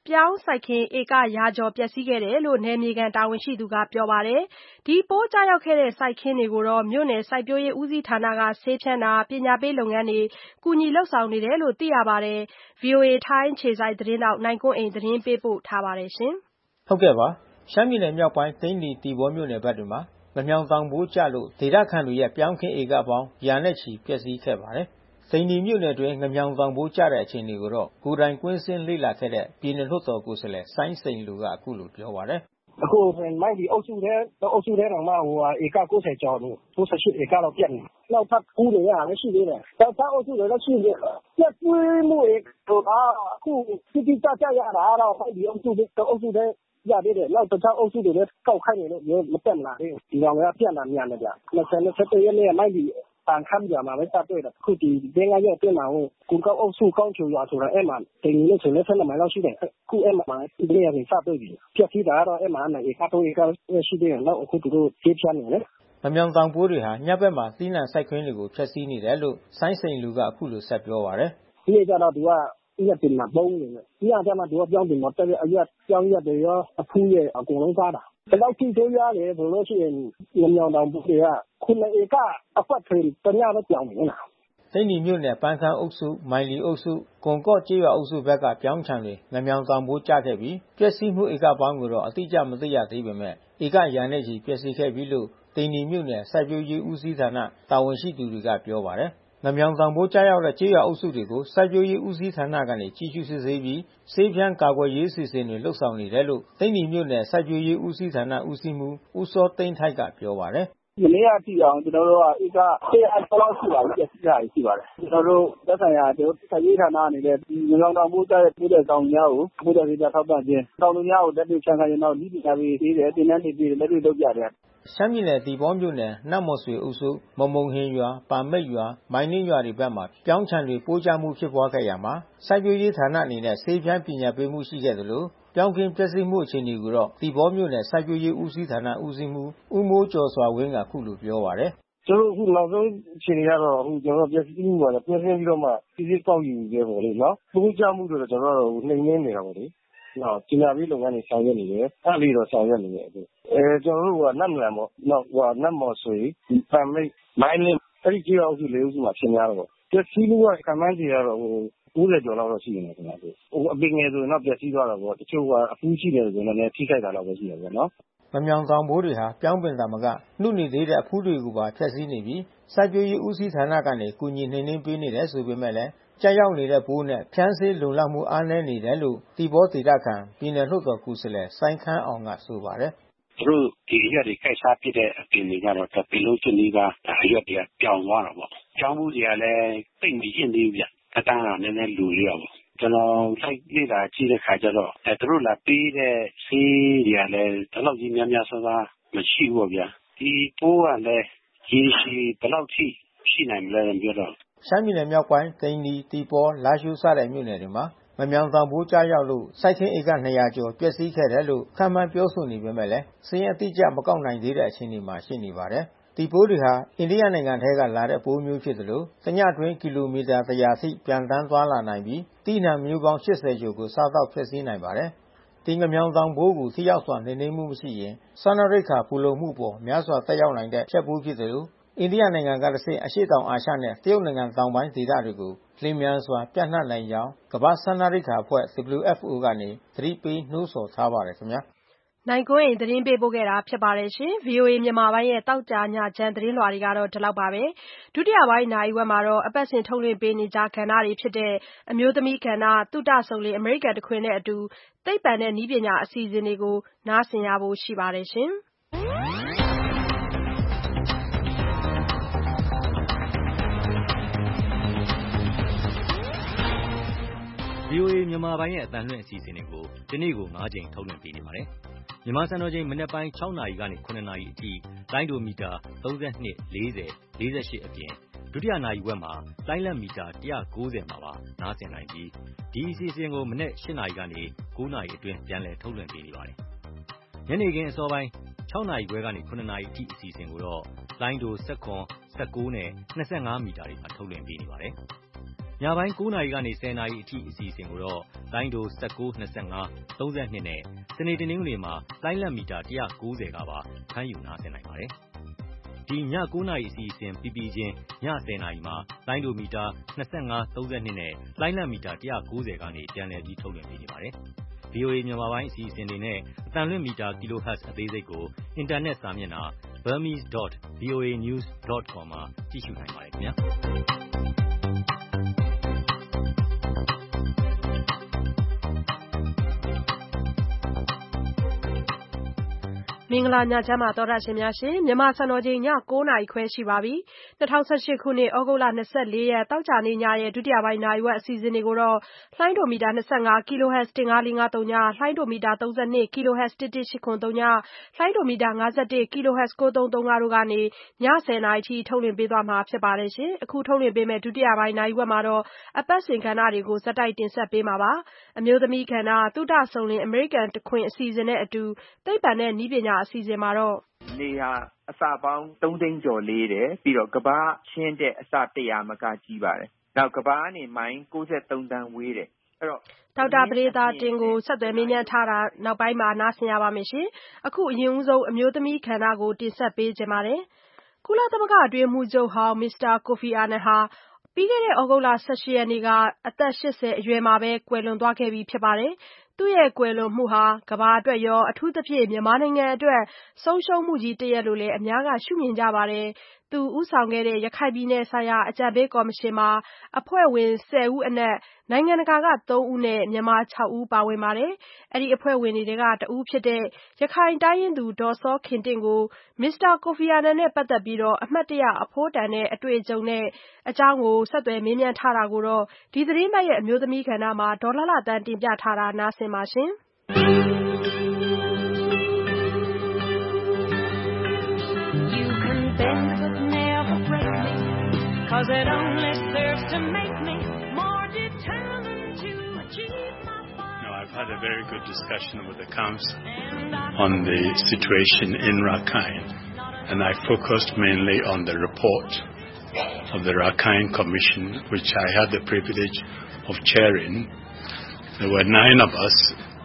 B: ပြောင်းစိုက်ခင်းဧကရာကျော်ပျက်စီးခဲ့တယ်လို့နယ်မြေခံတာဝန်ရှိသူကပြောပါတယ်။ဒီပိုးကျရောက်ခဲ့တဲ့စိုက်ခင်းတွေကိုတော့မြို့နယ်စိုက်ပျိုးရေးဦးစီးဌာနကဆေးဖြန်းတာပညာပေးလုပ်ငန်းတွေကူညီလုပ်ဆောင်နေတယ်လို့သိရပါတယ်။ ဗွီအိုအေထိုင်းအခြေစိုက်သတင်းထောက်နိုင်ကွန်းအိန်သတင်းပေးပို့ထားပါတယ်ရှင်
R: ။ဟုတ်ကဲ့ပါရှမ်းပြည်နယ်မြောက်ပိုင်းသိန္နီတီဘောမြို့နယ်ဘက်တွေမှာငမြောင်တောင်ပိုးကျလို့ဒေသခံတွေရဲ့ပြောင်းခင်းဧကပေါင်းရာနဲ့ချီပျက်စီးခဲ့ပါတယ်။သိန္နီမြို့နယ်တွင်ငမြောင်တောင်ပိုးကျတဲ့အခြေအနေကိုတော့ကိုယ်တိုင်ကွင်းဆင်းလေ့လာခဲ့တဲ့ပြည်နယ်လွှတ်တော်ကိုယ်စားလှယ်စိုင်းစိန်လူကအခုလိုပြောပါတယ်
N: ။အခုမိုင်းဒီအုပ်စုထဲအုပ်စုထဲတော့မှဟိုဧကကိုးဆယ်ကျော်လို့ကိုးဆယ်ရှစ်ဧကလောက်ပြတ်နေ။နောက်ထပ်ကူးတွေရလည်းရှိသေးတယ်။တောက်သားအုပ်စုတွေလည်းရှိသေးတယ်။ပြတ်သွေးမှုဧကကအခုတိတိကျကျရတာတော့မိုင်းဒီအုပ်စုအုပ်စုထဲရသေးတယ်နောက်တစ်ခြားအုပ်စုတွေလည်းကောက်ခိုင်းနေလို့မတက်လာသေးဘူးဒီကောင်ကပြတ်လာမြန်တယ်ဗျနှစ်ဆယ်နဲ့ဆယ်တစ်ရက်နေ့မိုင်းဒီပန်ခမ်းကြမှာပဲစတွေ့တယ်ခုဒီဘင်္ဂါရက်အတွင်းမှာဟိုကုကောက်အုပ်စုကောင်းချူရွာဆိုတာအဲ့မှာတင်နေလို့ဆိုလဲဆက်လက်မိုင်လောက်ရှိတယ်ခုအဲ့မှာဒီနေ့ကနေစတွေ့ပြီပြတ်စီးတာတော့အဲ့မှာနေဧကတော့ဧကရှိသေးတယ်နောက်အခုသူတို့ဖြည့်ချနေတယ်
R: ငမြောင်တောင်ပိုးတွေဟာညဘက်မှာသီးနှံစိုက်ခင်းတွေကိုဖျက်ဆီးနေတယ်လို့စိုင်းစိန်လူကအခုလိုဆက်ပြောပါတယ်
N: ဒီနေ့ကျတော့သူကရက်တင်မှာပုံးနေတယ်။ဒီအကြမှာသူကပြောင်းတင်မှာတက်တဲ့အရက်ပြောင်းရက်တွေရောအဖူးရဲ့အကုန်လုံးစားတာ။ဘယ်လောက်ထိဆိုးရတယ်ဆိုလို့ရှိရင်ငမြောင်တောင်တွေကခုနှစ်ဧကအကွက်ထွေတညတော့ပြောင်းနေလား
R: ။သိန္နီမြို့နယ်ပန်းခမ်းအုပ်စုမိုင်လီအုပ်စုကွန်ကော့ကျေးရွာအုပ်စုဘက်ကပြောင်းခြံတွေငမြောင်တောင်ပိုးကျခဲ့ပြီးပျက်စီးမှုဧကပေါင်းကိုတော့အတိအကျမသိရသေးပေမဲ့ဧကရာနဲ့ချီပျက်စီးခဲ့ပြီလို့သိန္နီမြို့နယ်စိုက်ပျိုးရေးဦးစီးဌာနတာဝန်ရှိသူတွေကပြောပါတယ်။ငမြောင်တောင်ပိုးကျရောက်တဲ့ကျေးရွာအုပ်စုတွေကိုစိုက်ပျိုးရေးဦးစီးဌာနကနေကြီးစုစစ်ဆေးပြီးဆေးဖြန်းကာကွယ်ရေးစီစဉ်တွေလှုပ်ဆောင်နေတယ်လို့သိန္နီမြို့နယ်စိုက်ပျိုးရေးဦးစီးဌာနဦးစီးမှူးဦးစောသိန်းထိုက်ကပြောပါတယ်
N: ။မနေ့ကကြည့်အောင်ကျွန်တော်တို့ကဧကတစ်ရာကျော်လောက်ရှိပါပြီပြည့်စည်တာရှိပါတယ်ကျွန်တော်တို့သက်ဆိုင်ရာတို့စိုက်ပျိုးဌာနအနေနဲ့ဒီငမြောင်တောင်ပိုးကျတဲ့ပြည်တဲ့တောင်များကိုဘုရားကြီးထောက်ပံ့ခြင်းတောင်သူများကိုလက်တွေ့ချန်ခိုင်းရင်တော့ဒီပညာပေးသေးတယ်တင်နန်းနေပြည်လက်တွေ့လုပ်ကြတယ်
R: ရှမ်းပြည်နယ်တီဘောမြို့နယ်နတ်မော်ဆွေအုပ်စုမမုံဟင်ရွာပါမိတ်ရွာမိုင်းနှင်းရွာတွေဘက်မှာပြောင်းခြံတွေပိုးကျမှုဖြစ်ပွားခဲ့ရမှာစိုက်ပျိုးရေးဌာနအနေနဲ့ဆေးဖြန်းပညာပေးမှုရှိခဲ့တယ်လို့ပြောင်းခင်းပျက်စီးမှုအခြေအနေကိုတော့တီဘောမြို့နယ်စိုက်ပျိုးရေးဦးစီးဌာနဦးစီးမှူးဦးမိုးကျော်စွာဝင်းကခုလိုပြောပါတယ်
N: ကျွန်တော်အခုနောက်ဆုံးအခြေအနေကတော့အခုကျွန်တော်ပျက်စီးမှုပါလေပြင်ဆင်ပြီးတော့မှစစ်စစ်ပေါက်ယူခဲ့ပါလေနော်ပိုးကျမှုတွေတော့ကျွန်တော်တို့နှိမ်နှင်းနေတာပါလေနော်ပညာပေးလုပ်ငန်းတွေဆောင်ရွက်နေတယ်အဲ့ဒီတော့ဆောင်ရွက်နေတယ်အခုအဲကျွန်တော်တို့ကနတ်မလန်ပေါ့နောက်ဟိုနတ်မော်ဆွေပန်မိတ်မိုင်းလင်းအဲ့ဒီကြောက်စုလေးစုမှာရှင်းများတော့ပျက်စီးမှုကကမန်းစီကတော့ဟိုကိုးဆယ်ကျော်လောက်တော့ရှိနေတယ်ခင်ဗျာဟိုအပင်ငယ်ဆိုရင်တော့ပျက်စီးသွားတာပေါ့တချို့ကအဖူးရှိတယ်ဆိုရင်လည်းထိခိုက်တာတော့ပဲရှိတယ်ပေါ့နော်
R: ငမြောင်တောင်ပိုးတွေဟာပြောင်းပင်တာမကနှုတ်နေသေးတဲ့အဖူးတွေကိုပါဖျက်ဆီးနေပြီးစိုက်ပျိုးရေးဦးစီးဌာနကနေကူညီနှိမ်နှင်းပေးနေတယ်ဆိုပေမဲ့လည်းကြာရောက်နေတဲ့ပိုးနဲ့ဖြန်းဆေးလုံလောက်မှုအားနည်းနေတယ်လို့တီဘောဒေသခံပြည်နယ်လွှတ်တော်ကိုယ်စားလှယ်စိုင်းခမ်းအောင်ကဆိုပါတယ်
S: သူတို့ဒီရက်တွေကိုက်စားပြတဲ့အပင်တွေကတော့တပင်လုံးကျွန်းလေးပါအရွက်တွေကပြောင်းသွားတာပေါ့ကျောင်းမှုတွေကလည်းတိတ်မရင့်သေးဘူးဗျအတန်းကလည်းနည်းနည်းလူရပေါ့ကျွန်တော်လိုက်လေ့လာကြည့်တဲ့ခါကျတော့အဲသူတို့လာပေးတဲ့ဆေးတွေကလည်းဒီလောက်ကြီးများများဆဆမရှိဘူးပေါ့ဗျာဒီပိုးကလည်းရေရှည်ဘယ်လောက်ထိရှိနိုင်မလဲမပြောတော့
R: ရှမ်းပြည်နယ်မြောက်ပိုင်းသိန္နီတီဘောလာရှိုးစတဲ့မြို့နယ်တွေမှာငမြောင်တောင်ပိုးကျရောက်လို့စိုက်ခင်းဧကနှစ်ရာကျော်ပျက်စီးခဲ့တယ်လို့ခန့်မှန်းပြောဆိုနေပေမဲ့လည်းစည်ရင်အတိအကျမကောက်နိုင်သေးတဲ့အခြေအနေမှာရှိနေပါတယ်။ဒီပိုးတွေဟာအိန္ဒိယနိုင်ငံထဲကလာတဲ့ပိုးမျိုးဖြစ်သလိုတညအတွင်းကီလိုမီတာတစ်ရာထိပြန်တန်းသွားလာနိုင်ပြီးတိနှံမျိုးပေါင်းရှစ်ဆယ်ကျော်ကိုစားတော့ဖျက်ဆီးနိုင်ပါတယ်။ဒီငမြောင်တောင်ပိုးကိုထိရောက်စွာနှိမ်နင်းမှုမရှိရင်စားနပ်ရိက္ခာဖူလုံမှုပေါ်များစွာသက်ရောက်နိုင်တဲ့ဖြတ်ပိုးဖြစ်တယ်လို့အိန္ဒိယနိုင်ငံကတဆင့်အရှေ့တောင်အာရှနဲ့တရုတ်နိုင်ငံတောင်ပိုင်းဒေသတွေကိုလင်းမြန်စွာပြန့်နှံ့နိုင်ကြောင်းကမ္ဘာ့စားနပ်ရိက္ခာအဖွဲ့ ဒဘလျူ အက်ဖ်အို ကနေသတိပေးနှိုးဆော်ထားပါတယ်ခင်ဗျာ
B: နိုင်ကွန်းအိန်သတင်းပေးပို့ခဲ့တာဖြစ်ပါတယ်ရှင် ဗွီအိုအေ မြန်မာပိုင်းရဲ့တောက်ကြညချမ်းသတင်းလွှာတွေကတော့ဒီလောက်ပါပဲဒုတိယပိုင်းနိုင်ဝက်မှာတော့အပတ်စဉ်ထုတ်လွှင့်ပေးနေကြကဏ္ဍတွေဖြစ်တဲ့အမျိုးသမီးကဏ္ဍတုဒဆုံလေအမေရိကန်တခွင်နဲ့အတူသိပ္ပံနဲ့နည်းပညာအစီအစဉ်တွေကိုနားဆင်ရဖို့ရှိပါတယ်ရှင်
F: ဗွီအိုအေမြန်မာပိုင်းရဲ့အသံလွှင့်အစီအစဉ်တွေကိုဒီနေ့ကို၅ကြိမ်ထုတ်လွှင့်ပေးနေပါတယ်။မြန်မာစံတော်ချိန်မနက်ပိုင်း၆နာရီကနေ၇နာရီအထိလိုင်းဒိုမီတာသုံး၂ ၄၀ ၄၈အပြင်ဒုတိယနာရီဝက်မှာလိုင်းလံမီတာ၁၉၀မှာပါနားဆင်နိုင်ပြီးဒီအစီအစဉ်ကိုမနက်၈နာရီကနေ၉နာရီအတွင်းပြန်လည်ထုတ်လွှင့်ပေးနေပါတယ်။ညနေခင်းအစောပိုင်း၆နာရီခွဲကနေ၇နာရီအထိအစီအစဉ်ကိုတော့လိုင်းဒို၁၇ ၁၉နဲ့၂၅မီတာတွေမှာထုတ်လွှင့်ပေးနေပါတယ်။ညပိုင်းကိုးနာရီကနေဆယ်နာရီအထိအစီအစဉ်ကိုတော့လိုင်းဒို၁၉ ၂၅ ၃၂နဲ့ စနေတနင်္ဂနွေမှာလိုင်းလက်မီတာ၁၉၀ကပါဖမ်းယူနားဆင်နိုင်ပါတယ်။ဒီညကိုးနာရီအစီအစဉ်ပြီးပြီးချင်းညဆယ်နာရီမှာလိုင်းဒိုမီတာ၂၅ ၃၂နဲ့လိုင်းလက်မီတာ၁၉၀ကနေပြန်လည်ပြီးထုတ်လွှင့်ပေးနေပါတယ်။ ဗီအိုအေ မြန်မာပိုင်းအစီအစဉ်တွေနဲ့အသံလွှင့်မီတာ Kilohertz အသေးစိတ်ကိုအင်တာနက်စာမျက်နှာ burmese dot voa news dot com မှာကြည့်ရှုနိုင်ပါတယ်ခင်ဗျာ။
B: မင်္ဂလာညချမ်းပါသောတာရှင်များရှင်မြန်မာစံတော်ချိန်ညကိုးနာရီခွဲရှိပါပြီ။၂၀၁၈ခုနှစ်ဩဂုတ်လ၂၄ရက်တောက်ကြနေ့ညရဲ့ဒုတိယပိုင်းနာရီဝက်အစီအစဉ်တွေကိုတော့လှိုင်းဒိုမီတာ၂၅ kHz တစ်ငါးလေးငါးသုံးညလှိုင်းဒိုမီတာ၃၂ kHz တစ်တစ်ရှစ်ခွန်သုံးညလှိုင်းဒိုမီတာ၅၁ kHz ကိုးသုံးသုံးငါတို့ကနေညဆယ်နာရီထိထုတ်လွှင့်ပေးသွားမှာဖြစ်ပါတယ်ရှင်။အခုထုတ်လွှင့်ပေးမယ့်ဒုတိယပိုင်းနာရီဝက်မှာတော့အပတ်စဉ်ကဏ္ဍတွေကိုဇက်တိုက်တင်ဆက်ပေးမှာပါ။အမျိုးသမီးကဏ္ဍသုတဆုံလင်အမေရိကန်တခွင်အစီအစဉ်နဲ့အတူသိပ္ပံနဲ့နည်းပညာအစီအစဉ်မှာတော့
T: နေဟာအစပေါင်းသုံးသိန်းကျော်လေးတယ်ပြီးတော့ကမ္ဘာချင်းတဲ့အစတရာမကကြီးပါတယ်နောက်ကမ္ဘာကနေမိုင်၉၃သန်းဝေးတယ်အဲ့တော့
B: ဒေါက်တာပရိသတင်ကိုဆက်သွယ်မေးမြန်းထားတာနောက်ပိုင်းမှာနားဆင်ရပါမယ်ရှင်အခုအရင်ဦးဆုံးအမျိုးသမီးခန္ဓာကိုတင်ဆက်ပေးခြင်းပါတယ်ကုလသမဂ္ဂအတွင်းမှုချုပ်ဟောင်းမစ္စတာကိုဖီအာနန်ဟာပြီးခဲ့တဲ့ဩဂုတ်လ၁၈ရက်နေ့ကအသက်၈၀အရွယ်မှာပဲကွယ်လွန်သွားခဲ့ပြီဖြစ်ပါတယ်သူ့ရဲ့ကွယ်လွန်မှုဟာကမ္ဘာအတွက်ရောအထူးသဖြင့်မြန်မာနိုင်ငံအတွက်ဆုံးရှုံးမှုကြီးတစ်ရပ်လို့လည်းအများကရှုမြင်ကြပါတယ်။သူဦးဆောင်ခဲ့တဲ့ရခိုင်ပြည်နယ်ဆိုင်ရာအကြံပေးကော်မရှင်မှာအဖွဲ့ဝင်ဆယ်ဦးအနက်နိုင်ငံတကာကသုံးဦးနဲ့မြန်မာခြောက်ဦးပါဝင်ပါတယ်။အဲဒီအဖွဲ့ဝင်တွေကတဦးဖြစ်တဲ့ရခိုင်တိုင်းရင်းသူဒေါ်စောခင်တင့်ကိုမစ္စတာကိုဖီအာနန်နဲ့ပတ်သက်ပြီးတော့အမှတ်တရအဖိုးတန်တဲ့အတွေ့အကြုံနဲ့အကြောင်းကိုဆက်သွယ်မေးမြန်းထားတာကိုတော့ဒီသတင်းပတ်ရဲ့အမျိုးသမီးကဏ္ဍမှာဒေါ်လာလာတန်းတင်ပြထားတာနားဆင်ပါရှင်။
U: Cause it only serves to make me more determined to achieve my
V: No, I've had a very good discussion with the Council on the situation in Rakhine, and I focused mainly on the report of the Rakhine Commission, which I had the privilege of chairing. There were nine of us,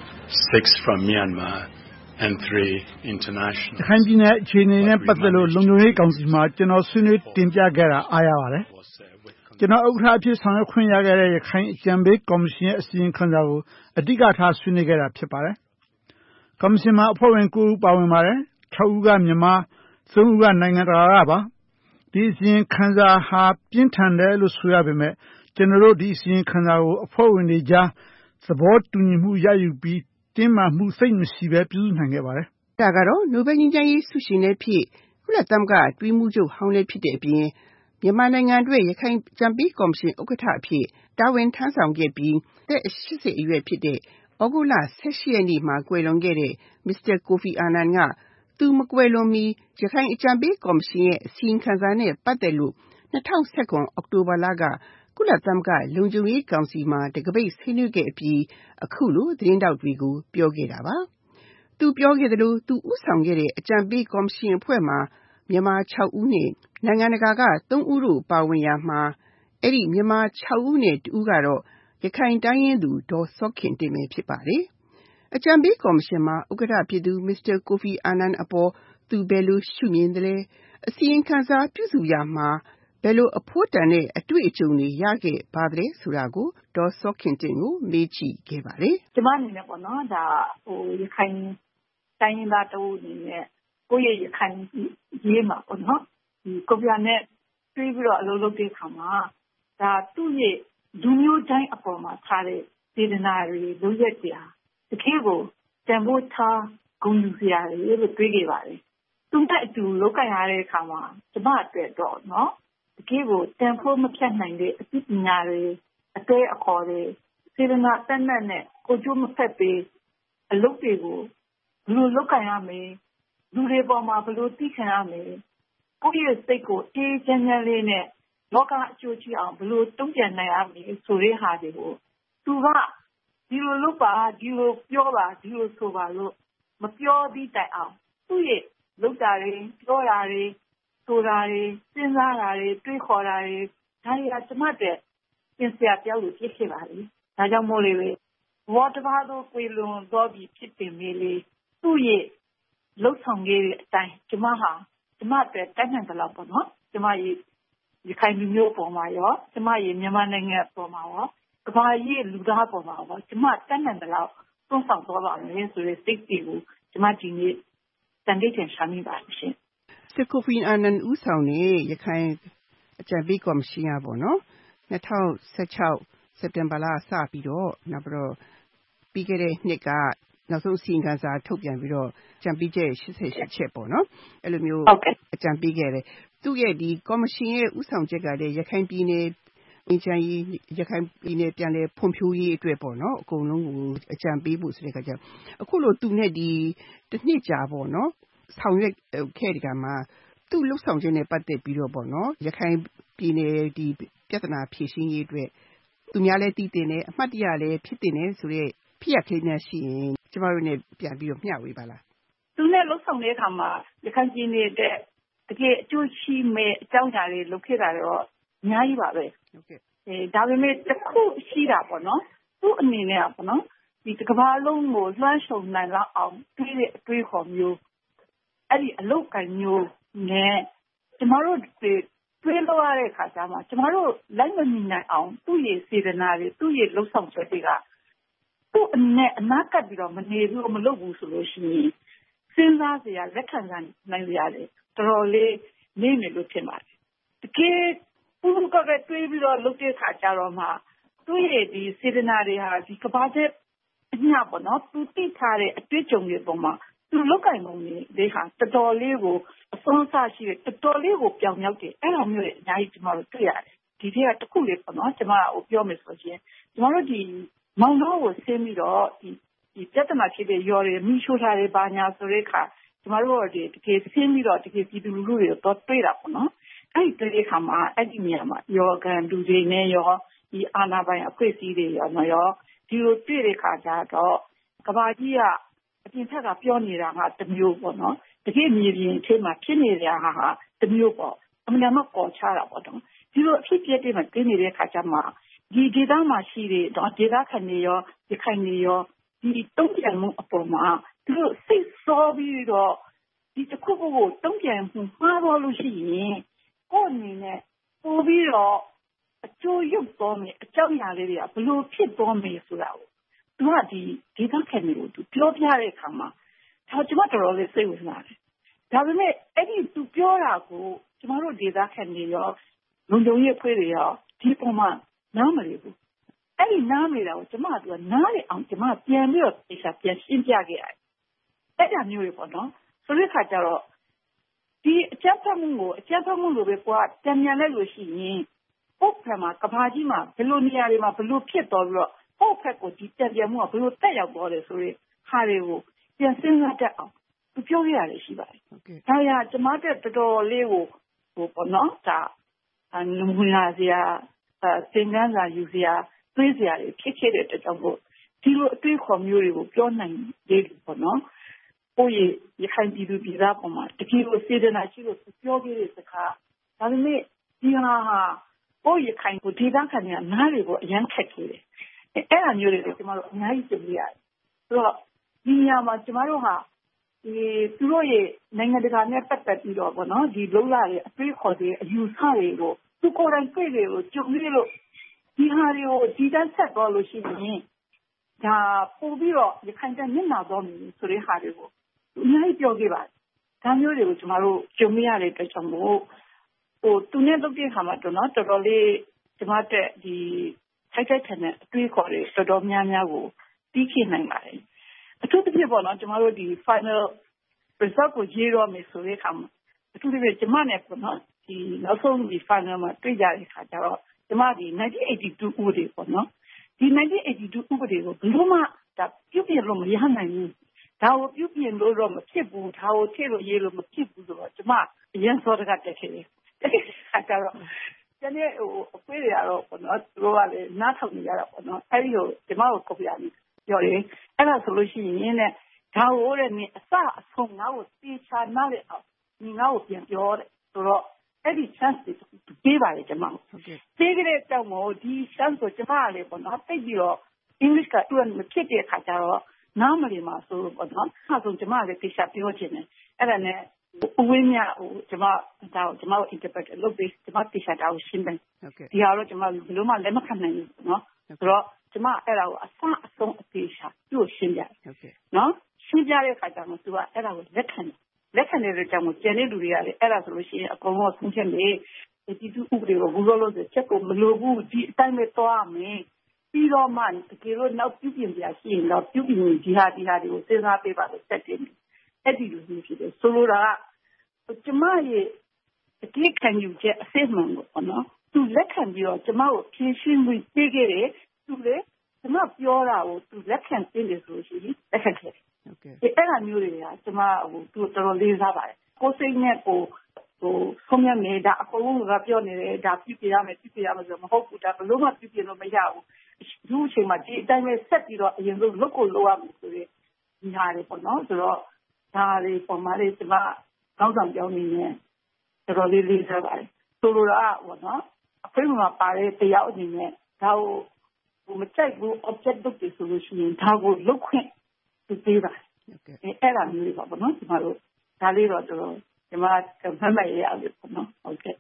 V: six from Myanmar, and three international.
W: ရခိုင်ပြည်နယ်အခြေအနေနဲ့ပတ်သက်လို့လုံခြုံရေးကောင်စီမှာကျွန်တော်ဆွေးနွေးတင်ပြခဲ့တာအားရပါတယ်။ကျွန်တော်ဥက္ကဋ္ဌအဖြစ်ဆောင်ရွက်ခွင့်ရခဲ့တဲ့ရခိုင်အကြံပေးကော်မရှင်ရဲ့အစီရင်ခံစာကိုအဓိကထားဆွေးနွေးခဲ့တာဖြစ်ပါတယ်။ကော်မရှင်မှာအဖွဲ့ဝင်ကိုးဦးပါဝင်ပါတယ်။ခြောက်ဦးကမြန်မာသုံးဦးကနိုင်ငံတကာကပါ။ဒီအစီရင်ခံစာဟာပြင်းထန်တယ်လို့ဆိုရပေမဲ့ကျွန်တော်တို့ဒီအစီရင်ခံစာကိုအဖွဲ့ဝင်တွေကြားသဘောတူညီမှုရယူပြီးတင်းမာမှုစိတ်မရှိပဲပြုစုနိုင်ခဲ့ပါတယ်
X: ။ဒါကတော့နိုဘယ်ငြိမ်းချမ်းရေးဆုရှင်လည်းဖြစ်ကုလသမဂ္ဂအတွင်းမှုချုပ်ဟောင်းလည်းဖြစ်တဲ့အပြင်မြန်မာနိုင်ငံအတွက်ရခိုင်ကြံပေးကော်မရှင်ဥက္ကဋ္ဌအဖြစ်တာဝန်ထမ်းဆောင်ခဲ့ပြီးအသက်၈၀အရွယ်ဖြစ်တဲ့ဩဂုတ်လ၁၈ရက်နေ့မှာကွယ်လွန်ခဲ့တဲ့မစ္စတာကိုဖီအာနန်ကသူမကွယ်လွန်မီရခိုင်အကြံပေးကော်မရှင်ရဲ့အစီရင်ခံစာနဲ့ပတ်သက်လို့၂၀၁၇အောက်တိုဘာလကကုလသမဂ္ဂလုံခြုံရေးကောင်စီမှာတကပိတ်ဆွေးနွေးခဲ့အပြီးအခုလိုသတင်းတောက်တွေကိုပြောခဲ့တာပါ။သူပြောခဲ့သလိုသူဦးဆောင်ခဲ့တဲ့အကြံပေးကော်မရှင်အဖွဲ့မှာမြန်မာခြောက်ဦးနဲ့နိုင်ငံတကာကသုံးဦးတို့ပါဝင်ရာမှာအဲ့ဒီမြန်မာခြောက်ဦးနဲ့တဦးကတော့ရခိုင်တိုင်းရင်းသူဒေါ်စောခင်တင့်ပဲဖြစ်ပါတယ်။အကြံပေးကော်မရှင်မှာဥက္ကဋ္ဌဖြစ်သူမစ္စတာကိုဖီအာနန်အပေါ်သူဘယ်လိုရှုမြင်သလဲအစီရင်ခံစာပြုစုရာမှာဘယ်လိုအဖို့တန်တဲ့အတွေ့အကြုံတွေရခဲ့ပါသလဲဆိုတာကိုဒေါ်စောခင်တင့်ကိုမေးကြည့်ခဲ့ပါတယ်
Y: ။ကျမအနေနဲ့ပေါ့နော်ဒါဟိုရခိုင်တိုင်းရင်းသားတို့အနေနဲ့ကိုယ့်ရဲ့ရခိုင်ရေးမှာပေါ့နော်ဒီကိုပြနဲ့တွေးပြီးတော့အလုပ်လုပ်တဲ့အခါမှာဒါသူ့ရဲ့လူမျိုးတိုင်းအပေါ်မှာထားတဲ့စေတနာတွေလုပ်ရက်တရားတကယ်ကိုတန်ဖိုးထားဂုဏ်ယူစရာတွေလို့တွေးခဲ့ပါတယ်။သူနဲ့အတူလုပ်ကြရတဲ့အခါမှာကျမအတွက်တော့နော်တကယ်ကိုတန်ဖိုးမဖြတ်နိုင်တဲ့အသိပညာတွေအသေးအခေါ်တွေစေတနာတတ်နဲ့နဲ့ကိုကျိုးမဖက်ပေးအလုပ်တွေကိုဘယ်လိုလုပ်ကြရမလဲလူတွေပေါ်မှာဘယ်လိုသိခံရမလဲကိုယ့်ရဲ့စိတ်ကိုအေးချမ်းချမ်းလေးနဲ့လောကအကျိုးရှိအောင်ဘယ်လိုတုံ့ပြန်နိုင်ရမလဲဆိုတဲ့ဟာတွေကိုသူကဒီလိုလုပ်ပါဒီလိုပြောပါဒီလိုဆိုပါလို့မပြောသည့်တိုင်အောင်သူ့ရဲ့လုပ်တာတွေပြောတာတွေဆိုတာတွေစဉ်းစားတာတွေတွေးခေါ်တာတွေဒါတွေကကျမတဲ့ပြင်ဆရာတယောက်လိုဖြစ်ဖြစ်ပါလေဒါကြောင့်မို့လေဘောတဘာတို့ကိုလွန်တော့ပြီးဖြစ်ပင်မေးလေသူ့ရဲ့လှုပ်ဆောင်ခဲ့တဲ့အတိုင်းကျမဟာကျမအတွက်တိုက်နိုင်တယ်လို့ပေါ့နော်ကျမရဲ့ရခိုင်လူမျိုးပေါ်မှာရောကျမရဲ့မြန်မာနိုင်ငံပေါ်မှာရောကမ္ဘာရဲ့လူသားပေါ်မှာရောကျမတိုက်နိုင်တယ်လို့သုံးဆောင်သွားပါမယ်ဆိုတဲ့စိတ်တွေကိုကျမဒီနေ့တန်တိတ်ချင်ရှာမိပါရှင်
X: စစ်ကိုဖီအာနန်ဦးဆောင်တဲ့ရခိုင်အကြံပေးကော်မရှင်ကပေါ့နော်၂၀၁၆စက်တင်ဘာလစပြီးတော့နောက်ပြီးတော့ပြီးခဲ့တဲ့နှစ်ကနောက်ဆုံးအစီရင်ခံစာထုတ်ပြန်ပြီးတော့ကြံပေးချက်၈၈ချက်ပေါ့နော်အဲ့လိုမျိုးအကြံပေးခဲ့တယ်သူ့ရဲ့ဒီကော်မရှင်ရဲ့ဦးဆောင်ချက်ကလည်းရခိုင်ပြည်နယ်အင်ချန်ကြီးရခိုင်ပြည်နယ်ပြန်လည်ဖွံ့ဖြိုးရေးအတွက်ပေါ့နော်အကုန်လုံးကိုအကြံပေးဖို့ဆိုတဲ့အခါကျအခုလိုသူနဲ့ဒီတစ်နှစ်ကြာပေါ့နော်ဆောင်ရွက်ခဲ့တဲ့ကမှာသူ့လှုပ်ဆောင်ခြင်းနဲ့ပတ်သက်ပြီးတော့ပေါ့နော်ရခိုင်ပြည်နယ်ဒီပြဿနာဖြေရှင်းရေးအတွက်သူများလည်းတည်တင်တယ်အမှတ်တရလည်းဖြစ်တင်တယ်ဆိုတဲ့ဖြစ်ရခင်းများရှိရင်ကျမတို့နဲ့ပြန်ပြီးတော့မျှဝေပါလား
Y: သူနဲ့လှုပ်ဆောင်တဲ့အခါမှာရခိုင်ပြည်နယ်တဲ့တကယ်အကျိုးရှိမဲ့အကြောင်းအရာတွေလုပ်ခဲ့တာတော့အများကြီးပါပဲဟုတ်ကဲ့အဲဒါပေမဲ့တစ်ခုရှိတာပေါ့နော်သူ့အနေနဲ့ပေါ့နော်ဒီကမ္ဘာလုံးကိုလွှမ်းခြုံနိုင်လောက်အောင်တွေးတဲ့အတွေးခေါ်မျိုးအဲ့ဒီအလုပ်ကိုင်မျိုးနဲ့ကျမတို့တွေးလို့ရတဲ့အခါကျမှကျမတို့လိုက်မမီနိုင်အောင်သူ့ရဲ့စေတနာတွေသူ့ရဲ့လှုပ်ဆောင်ချက်တွေကသူ့အနေအနာကပ်ပြီးတော့မနေဘူးမလုပ်ဘူးဆိုလို့ရှိရင်စဉ်းစားစရာလက်ခံနိုင်ရတယ်တော်တော်လေးနေနေလို့ဖြစ်ပါတယ်တကယ်သူ့ကပဲတွေးပြီးတော့လုပ်တဲ့အခါကျတော့မှသူ့ရဲ့ဒီစေတနာတွေဟာဒီကဘာတဲ့အညပေါ့နော်သူသိထားတဲ့အတွေ့အကြုံတွေပေါ်မှာသူလောက်ကင်ပုံတွေဟာတော်တော်လေးကိုအစွမ်းစားရှိတယ်တော်တော်လေးကိုပြောင်မြောက်တယ်အဲ့လိုမျိုးတွေအများကြီးကျမတို့တွေ့ရတယ်ဒီထက်ကတစ်ခုလေးပေါ့နော်ကျမကပြောမယ်ဆိုရင်ကျမတို့ဒီမောင်တော်ကိုဆင်းပြီးတော့ဒီဒီပြဿနာဖြစ်တဲ့ရော်တွေမိရှိုးထားတဲ့ဘာညာဆိုတဲ့အခါကျမတို့ဒီတကယ်ဆင်းပြီးတော့တကယ်ပြည်သူလူထုတွေတော့တွေ့တာပေါ့နော်အဲ့ဒီတဲ့အခါမှာအဲ့ဒီနေရာမှာယောဂန်လူတွေနဲ့ရောဒီအာနာပိုင်အဖွဲ့အစည်းတွေရောနော်ရောဒီလိုတွေ့တဲ့အခါကျတော့ကဘာကြီးကအပြင်ထက်ကပြောနေတာကတစ်မျိုးပေါ့နော်တကယ်မြေပြင်အထက်မှာဖြစ်နေတဲ့ဟာဟာတစ်မျိုးပေါ့အမှန်တမ်းကောချတာပေါ့နော်ဒီလိုအဖြစ်ပြတဲ့မှာတွေ့နေတဲ့အခါကျမှဒီဒေသမှာရှိတဲ့ဒေသခံတွေရောဒီခိုင်တွေရောဒီတုံ့ပြန်မှုအပေါ်မှာသူတို့စိတ်ဆောပြီးတော့ဒီတစ်ခုခုကိုတုံ့ပြန်မှုမှားတော့လို့ရှိရင်ကိုယ်အနေနဲ့ပို့ပြီးတော့အကျိုးရုပ်တော်မယ်အကြောင်းအရာလေးတွေကဘလို့ဖြစ်တော်မယ်ဆိုတာကိုသူကဒီဒေသခံတွေကိုသူပြောပြတဲ့အခါမှာဒါကျမတော်တော်လေးစိတ်ဝင်စားတယ်ဒါပေမဲ့အဲ့ဒီသူပြောတာကိုကျမတို့ဒေသခံတွေရောလုံခြုံရေးအဖွဲ့တွေရောဒီပုံမှာနားမလည်ဘူးအဲ့ဒီနားမလည်တာကိုကျမကသူကနားလေအောင်ကျမပြန်ပြီးတော့တေချာပြန်ရှင်းပြခဲ့ရတယ်အဲ့ဒါမျိုးတွေပေါ့နော်ဆိုတဲ့အခါကျတော့ဒီအချက်ဖတ်မှုကိုအချက်ဖတ်မှုလိုပဲကွာပြန်ပြန်လိုက်လို့ရှိရင်ပုတ်ဖက်မှာကဘာကြီးမှာဘယ်လိုနေရာတွေမှာဘယ်လိုဖြစ်တော်ပြီးတော့ပုတ်ဖက်ကိုဒီပြန်ပြန်မှုကဘယ်လိုတက်ရောက်သွားတယ်ဆိုရင်ဟာတွေကိုပြန်စဉ်းစားတတ်အောင်သူပြောရရတယ်ရှိပါတယ်ဟုတ်ကဲ့ဒါရကျမတို့တော်တော်လေးကိုဟိုပေါ့နော်ဒါအနမူနာစရာသင်ခန်းစာယူစရာတွေးစရာတွေဖြစ်ခဲ့တဲ့အတွက်ကြောင့်မို့ဒီလိုအတွေ့အခေါ်မျိုးတွေကိုပြောနိုင်သေးတယ်ပေါ့နော်ကိုယ့်ရဲ့ရခိုင်ပြည်သူပြည်သားပေါ်မှာတကယ်ကိုစေတနာရှိလို့ပြောခဲ့တဲ့စကားဒါပေမဲ့ဒီဟာဟာကိုယ့်ရခိုင်ကိုဒေသခံတွေကနားတွေကိုအရန်ခက်ခဲ့တယ်အဲ့ဒါမျိုးတွေကိုကျမတို့အများကြီးသိရတယ်ဆိုတော့ဒီနေရာမှာကျမတို့ဟာဒီသူတို့ရဲ့နိုင်ငံတကာနဲ့ပတ်သက်ပြီးတော့ပေါ့နော်ဒီလုံလာတဲ့အတွေ့အခေါ်တွေအယူဆတွေကိုသူကိုယ်တိုင်တွေ့တယ်လို့ကြုံရလို့ဒီဟာတွေကိုဒီတန်းဆက်တော့လို့ရှိရင်ဒါပို့ပြီးတော့ရခိုင်တိုင်းမျက်နှာတော့မြင်ဆိုတဲ့ဟာတွေကိုအများကြီးပြောခဲ့ပါတယ်ဒါမျိုးတွေကိုကျမတို့ကြုံရတဲ့အတွက်ကြောင့်မို့ဟိုသူနဲ့လုပ်တဲ့ခါမှာတော့နော်တော်တော်လေးကျမတက်ဒီထိုက်ထိုက်ထန်တဲ့အတွေ့အခေါ်တွေတော်တော်များများကိုပြီးခဲ့နိုင်ပါတယ်အထူးသဖြင့်ပေါ့နော်ကျမတို့ဒီ final result ကိုရေးတော့မယ်ဆိုတဲ့အခါမှာအထူးသဖြင့်ကျမနဲ့ပေါ့နော်ဒီနောက်ဆုံးဒီ final မှာတွေ့ကြတဲ့အခါကျတော့ကျမဒီnineteen eighty-twoဥပဒေပေါ့နော်ဒီ nineteen eighty-twoဥပဒေကိုဘယ်လိုမှဒါပြုပြင်လို့မရနိုင်ဘူးဒါကိုပြုပြင်လို့တော့မဖြစ်ဘူးဒါကိုထည့်လို့ရေးလို့မဖြစ်ဘူးဆိုတော့ကျမအရင်စောတကတက်ခဲ့တယ်အခါကျတော့ကျန်တဲ့ဟိုအခွေးတွေကတော့ပေါ့နော်သူတို့ကလည်းနားထောင်နေကြတာပေါ့နော်အဲဒီကိုကျမကိုကော်ပြရတယ်ပြောတယ်အဲ့ဒါဆိုလို့ရှိရင်တဲ့ဒါကိုတဲ့နင်အစအဆုံးငါ့ကိုတေချာနားလေအောင်နင်ငါ့ကိုပြန်ပြောတဲ့ဆိုတော့အဲ့ဒီ chance တွေပေးပါတယ်ကျွန်မပေးကြတဲ့အကြောင်းမို့ဒီ chance ကိုကျွန်မလည်းပေါ့နော်သိပြီးတော့ English ကသူကမဖြစ်တဲ့အခါကျတော့နားမလည်မှာဆိုပေါ့နော်အဲဆိုကျွန်မလည်းသိချပြောချင်တယ်အဲ့ဒါနဲ့ဝင်းမြဟိုကျွန်မဒါကျွန်မ interpret လုပ်ပြီးကျွန်မသိချတာကိုရှင်းတယ်ဒီဟာတော့ကျွန်မဘယ်လိုမှလက်မခံနိုင်ဘူးနော်ဆိုတော့ကျွန်မအဲ့ဒါကိုအစအဆုံးအသေးချာသူ့ကိုရှင်းပြတယ်နော်ရှင်းပြတဲ့အခါကျတော့သူကအဲ့ဒါကိုလက်ခံတယ်လက်ခံတဲ့ကြောင့်ကျန်တဲ့လူတွေကလည်းအဲ့ဒါဆိုလို့ရှိရင်အကုန်လုံးဆုံးဖြတ်နေဒီသူဥပဒေကိုဘူးလို့လို့ချက်ကိုမလိုဘူးဒီအတိုင်းပဲသွားမယ်ပြီးတော့မှတကယ်လို့နောက်ပြုပြင်ပြရှိရင်တော့ပြုပြင်ဒီဟာဒီဟာတွေကိုစဉ်းစားပေးပါလို့ဆက်တင်တယ်အဲ့ဒီလိုမျိုးဖြစ်တယ်ဆိုလိုတာကကျမရဲ့အတိခံယူချက်အစစ်မှန်ကိုပေါ့နော်သူလက်ခံပြီးတော့ကျမကိုဖြည့်ရှင်းပြီးပေးခဲ့တယ်သူလေကျမပြောတာကိုသူလက်ခံသိတယ်ဆိုရှိရင်လက်ခံခဲ့တယ်အဲ့အဲ့လိုမျိုးတွေကကျမဟိုသူတော်တော်လေးစားပါတယ်ကိုစိတ်နဲ့ကိုဟိုဆုံးရနေတာအကုန်လုံးကပြောနေတယ်ဒါပြပြရမယ်ပြပြရမယ်ဆိုမဟုတ်ဘူးဒါဘလို့မှပြပြလို့မရဘူးဒီအချိန်မှာဒီအတိုင်းပဲဆက်ပြီးတော့အရင်ဆုံးလုတ်ကိုလောက်ရမယ်ဆိုရင်ဒီဟာတွေပေါ့နော်ဆိုတော့ဒါတွေပုံမှန်လေးကျမကောင်းဆောင်ပြောင်းနေတယ်တော်တော်လေးလေးစားပါတယ်ဆိုလိုတာပေါ့နော်အဖေကပါတဲ့တရားအနေနဲ့ဒါကိုဟိုမကြိုက်ဘူး object လုပ်တယ်ဆိုလို့ရှိရင်ဒါကိုလုတ်ခွင့်သူပေးပါအဲအဲ့ဒါမျိုးတွေပါပေါ့နော်ကျမတို့ဒါလေးတော့တော်တော်ကျမကမှတ်မှတ်ရအောင်ပေါ့နော်ဟုတ်ကဲ့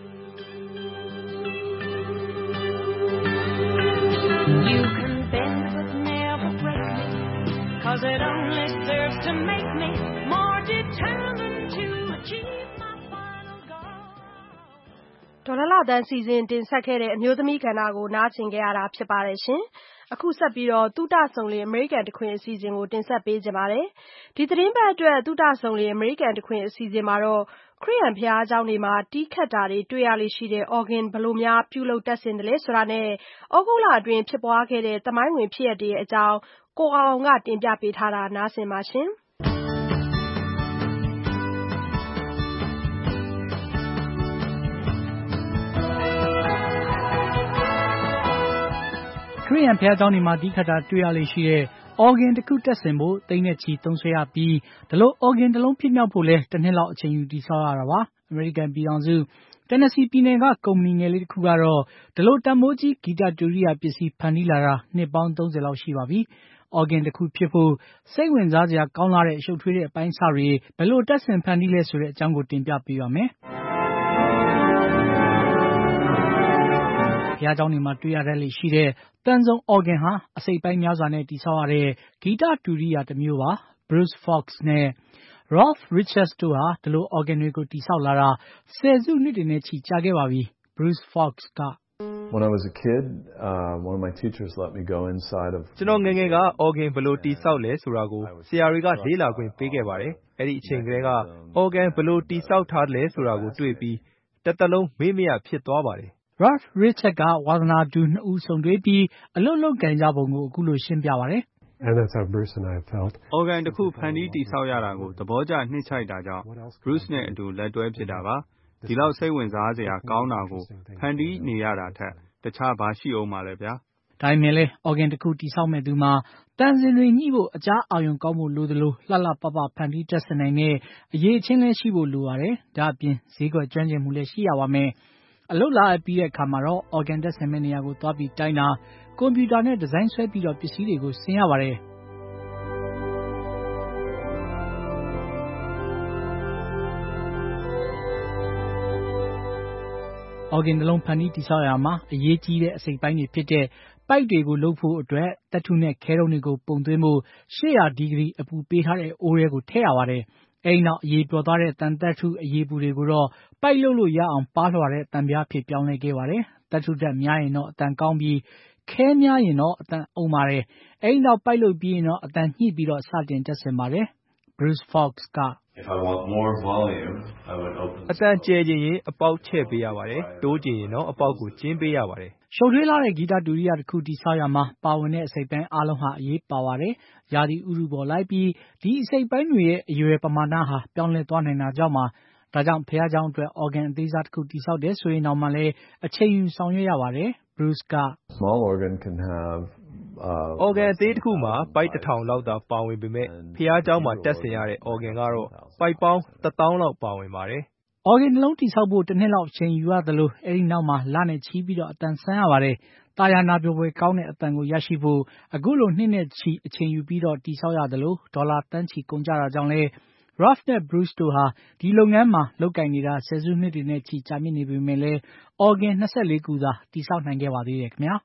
U: You can bend but never break me, 'cause it only serves to make me more determined to achieve my final goal.
B: ဒေါ်လာလာတန်းစီစဉ်တင်ဆက်ခဲ့တဲ့အမျိုးသမီးကဏ္ဍကိုနားဆင်ကြရတာဖြစ်ပါတယ်ရှင်။အခုဆက်ပြီးတော့သုတဆုံလေအမေရိကန်တခွင်အစီအစဉ်ကိုတင်ဆက်ပေးကြပါမယ်။ဒီသတင်းပတ်အတွက်သုတဆုံလေအမေရိကန်တခွင်အစီအစဉ်မှာတော့ခရစ်ယာန်ဘုရားကျောင်းတွေမှာတီးခတ်တာတွေတွေ့ရလေရှိတဲ့ organ ဘယ်လိုများပြုလုပ်တက်ဆင်တယ်လဲဆိုတာနဲ့ဩဂုတ်လအတွင်းဖြစ်ပွားခဲ့တဲ့သမိုင်းဝင်ဖြစ်ရပ်တွေအကြောင်းကိုအောင်အောင်ကတင်ပြပေးထားတာနားဆင်ပါရှင်။
I: ခရစ်ယာန်ဘုရားကျောင်းတွေမှာတီးခတ်တာတွေ့ရလေရှိတဲ့ organ တစ်ခုတက်ဆင်ဖို့သိန်းနဲ့ချီသုံးဆွဲရပြီးဒီလို organ တစ်လုံးဖြစ်မြောက်ဖို့လဲတစ်နှစ်လောက်အချိန်ယူတည်ဆောက်ရတာပါ။ အမေရိကန်ပြည်ထောင်စု Tennessee ပြည်နယ်ကကုမ္ပဏီငယ်လေးတစ်ခုကတော့ဒီလိုတန်မိုးကြီးဂီတတူရိယာပစ္စည်းဖန်တီးလာတာနှစ်ပေါင်းသုံးဆယ်လောက်ရှိပါပြီ။ organ တစ်ခုဖြစ်ဖို့စိတ်ဝင်စားစရာကောင်းလာတဲ့ရှုပ်ထွေးတဲ့အပိုင်းအစတွေဘယ်လိုတက်ဆင်ဖန်တီးလဲဆိုတဲ့အကြောင်းကိုတင်ပြပေးပါမယ်။ဘုရားကျောင်းတွေမှာတွေ့ရတတ်လေရှိတဲ့တန်ဆုံ organ ဟာအစိတ်ပိုင်းများစွာနဲ့တည်ဆောက်ရတဲ့ဂီတတူရိယာတစ်မျိုးပါ။ Bruce Fox နဲ့ Ralph Richards တို့ဟာဒီလို organ တွေကိုတည်ဆောက်လာတာဆယ်စုနှစ်တွေနဲ့ချီကြာခဲ့ပါပြီ။ Bruce Fox က
A: When I was a kid, uh, one of my teachers let me go inside of
C: ကျွန်တော်ငယ်ငယ်က organ ဘယ်လိုတည်ဆောက်လဲဆိုတာကိုဆရာတွေကလေ့လာခွင့်ပေးခဲ့ပါတယ်။အဲ့ဒီအချိန်ကတည်းက organ ဘယ်လိုတည်ဆောက်ထားတယ်ဆိုတာကိုတွေ့ပြီးတစ်သက်လုံးမေ့မရဖြစ်သွားပါတယ်။
I: Ralph Richards ကဝါသနာတူနှစ်ဦးဆုံတွေ့ပြီးအလုပ်လုပ်ကင်ကြပုံကိုအခုလိုရှင်းပြပါတယ်။
A: And that's how Bruce and I felt.
E: organ တစ်ခုဖန်တီးတည်ဆောက်ရတာကိုသဘောကျနှစ်ချိုက်တာကြောင့် Bruce နဲ့အတူလက်တွဲဖြစ်တာပါ။ဒီလောက်စိတ်ဝင်စားစရာကောင်းတာကိုဖန်တီးနေရတာထက်တခြားဘာရှိအောင်မလဲဗျာ
I: ။ဒါပေမဲ့လဲ organ တစ်ခုတည်ဆောက်မဲ့သူမှာတန်စင်တွေညှိဖို့အကြားအာရုံကောင်းဖို့လိုသလိုလှလှပပဖန်တီးတက်ဆင်နိုင်တဲ့အရေးချင်းလည်းရှိဖို့လိုပါတယ်။ဒါအပြင်ဈေးကွက်ကျွမ်းကျင်မှုလည်းရှိရပါမယ်။အလုပ်လာအပ်ပြီးတဲ့အခါမှာတော့ organ တက်ဆင်မဲ့နေရာကိုသွားပြီးတိုင်းတာကွန်ပျူတာနဲ့ဒီဇိုင်းဆွဲပြီးတော့ပစ္စည်းတွေကိုဆင်ရပါတယ်။ organ နှလုံးဖန်တီးတည်ဆောက်ရမှာအရေးကြီးတဲ့အစိတ်ပိုင်းတွေဖြစ်တဲ့ပိုက်တွေကိုလုပ်ဖို့အတွက်သတ္ထုနဲ့ခဲတုံးတွေကိုပုံသွင်းဖို့ရှစ်ရာဒီဂရီအပူပေးထားတဲ့အိုးရဲကိုထည့်ရပါတယ်။အဲဒီနောက်အရေပျော်သွားတဲ့သံသတ္ထုအရေပူတွေကိုတော့ပိုက်လုပ်လို့ရအောင်ပါးလွှာတဲ့သံပြားဖြစ်ပြောင်းလဲခဲ့ပါတယ်။သတ္ထုဓာတ်များရင်တော့အသံကောင်းပြီးခဲများရင်တော့အသံအုံပါတယ်။အဲဒီနောက်ပိုက်လုပ်ပြီးရင်တော့အသံညှိပြီးတော့စတင်တက်ဆင်ပါတယ်။ Bruce Fox က
A: If I want more volume, I would open
C: အတန်ကျယ်ခြင်းရင်အပေါက်ချဲ့ပေးရပါတယ်။တိုးခြင်းရင်တော့အပေါက်ကိုကျင်းပေးရပါတယ်
I: ။ရှုပ်ထွေးလာတဲ့ဂီတတူရိယာတစ်ခုတည်ဆောက်ရမှာပါဝင်တဲ့အစိတ်ပိုင်းအားလုံးဟာအရေးပါပါတယ်။ရာသီဥတုပေါ်လိုက်ပြီးဒီအစိတ်ပိုင်းတွေရဲ့အရွယ်ပမာဏဟာပြောင်းလဲသွားနိုင်တာကြောင့်ပါ။ဒါကြောင့်ဘုရားကျောင်းအတွက် organ အသေးစားတစ်ခုတည်ဆောက်တယ်ဆိုရင်တော့မှလည်းအချိန်ယူဆောင်ရွက်ရပါတယ်။ Bruce က
A: Small organ can have uh,
C: organ အသေးတစ်ခုမှာပိုက်တစ်ထောင်လောက်သာပါဝင်ပေမဲ့ဘုရားကျောင်းမှာတက်ဆင်ရတဲ့ organ ကတော့ပိုက်ပေါင်းတစ်သောင်းလောက်ပါဝင်ပါတယ်။
I: အော်ဂင်နှလုံးတိဆောက်ဖို့တစ်နှစ်လောက်အချိန်ယူရသလိုအဲဒီနောက်မှာလနဲ့ချီပြီးတော့အတန်ဆန်းရပါတယ်။တာယာနာပျော်ဖွယ်ကောင်းတဲ့အတန်ကိုရရှိဖို့အခုလိုနှစ်နဲ့ချီအချိန်ယူပြီးတော့တိဆောက်ရသလိုဒေါ်လာတန်းချီကုန်ကြတာကြောင့်လဲ Ralph နဲ့ Bruce တို့ဟာဒီလုပ်ငန်းမှာလုပ်ကိုင်နေတာဆယ်စုနှစ်တွေနဲ့ချီကြာမြင့်နေပေမဲ့လဲအော်ဂင်၂၄ခုသာတိဆောက်နိုင်ခဲ့ပါသေးတယ်ခင်ဗျာ။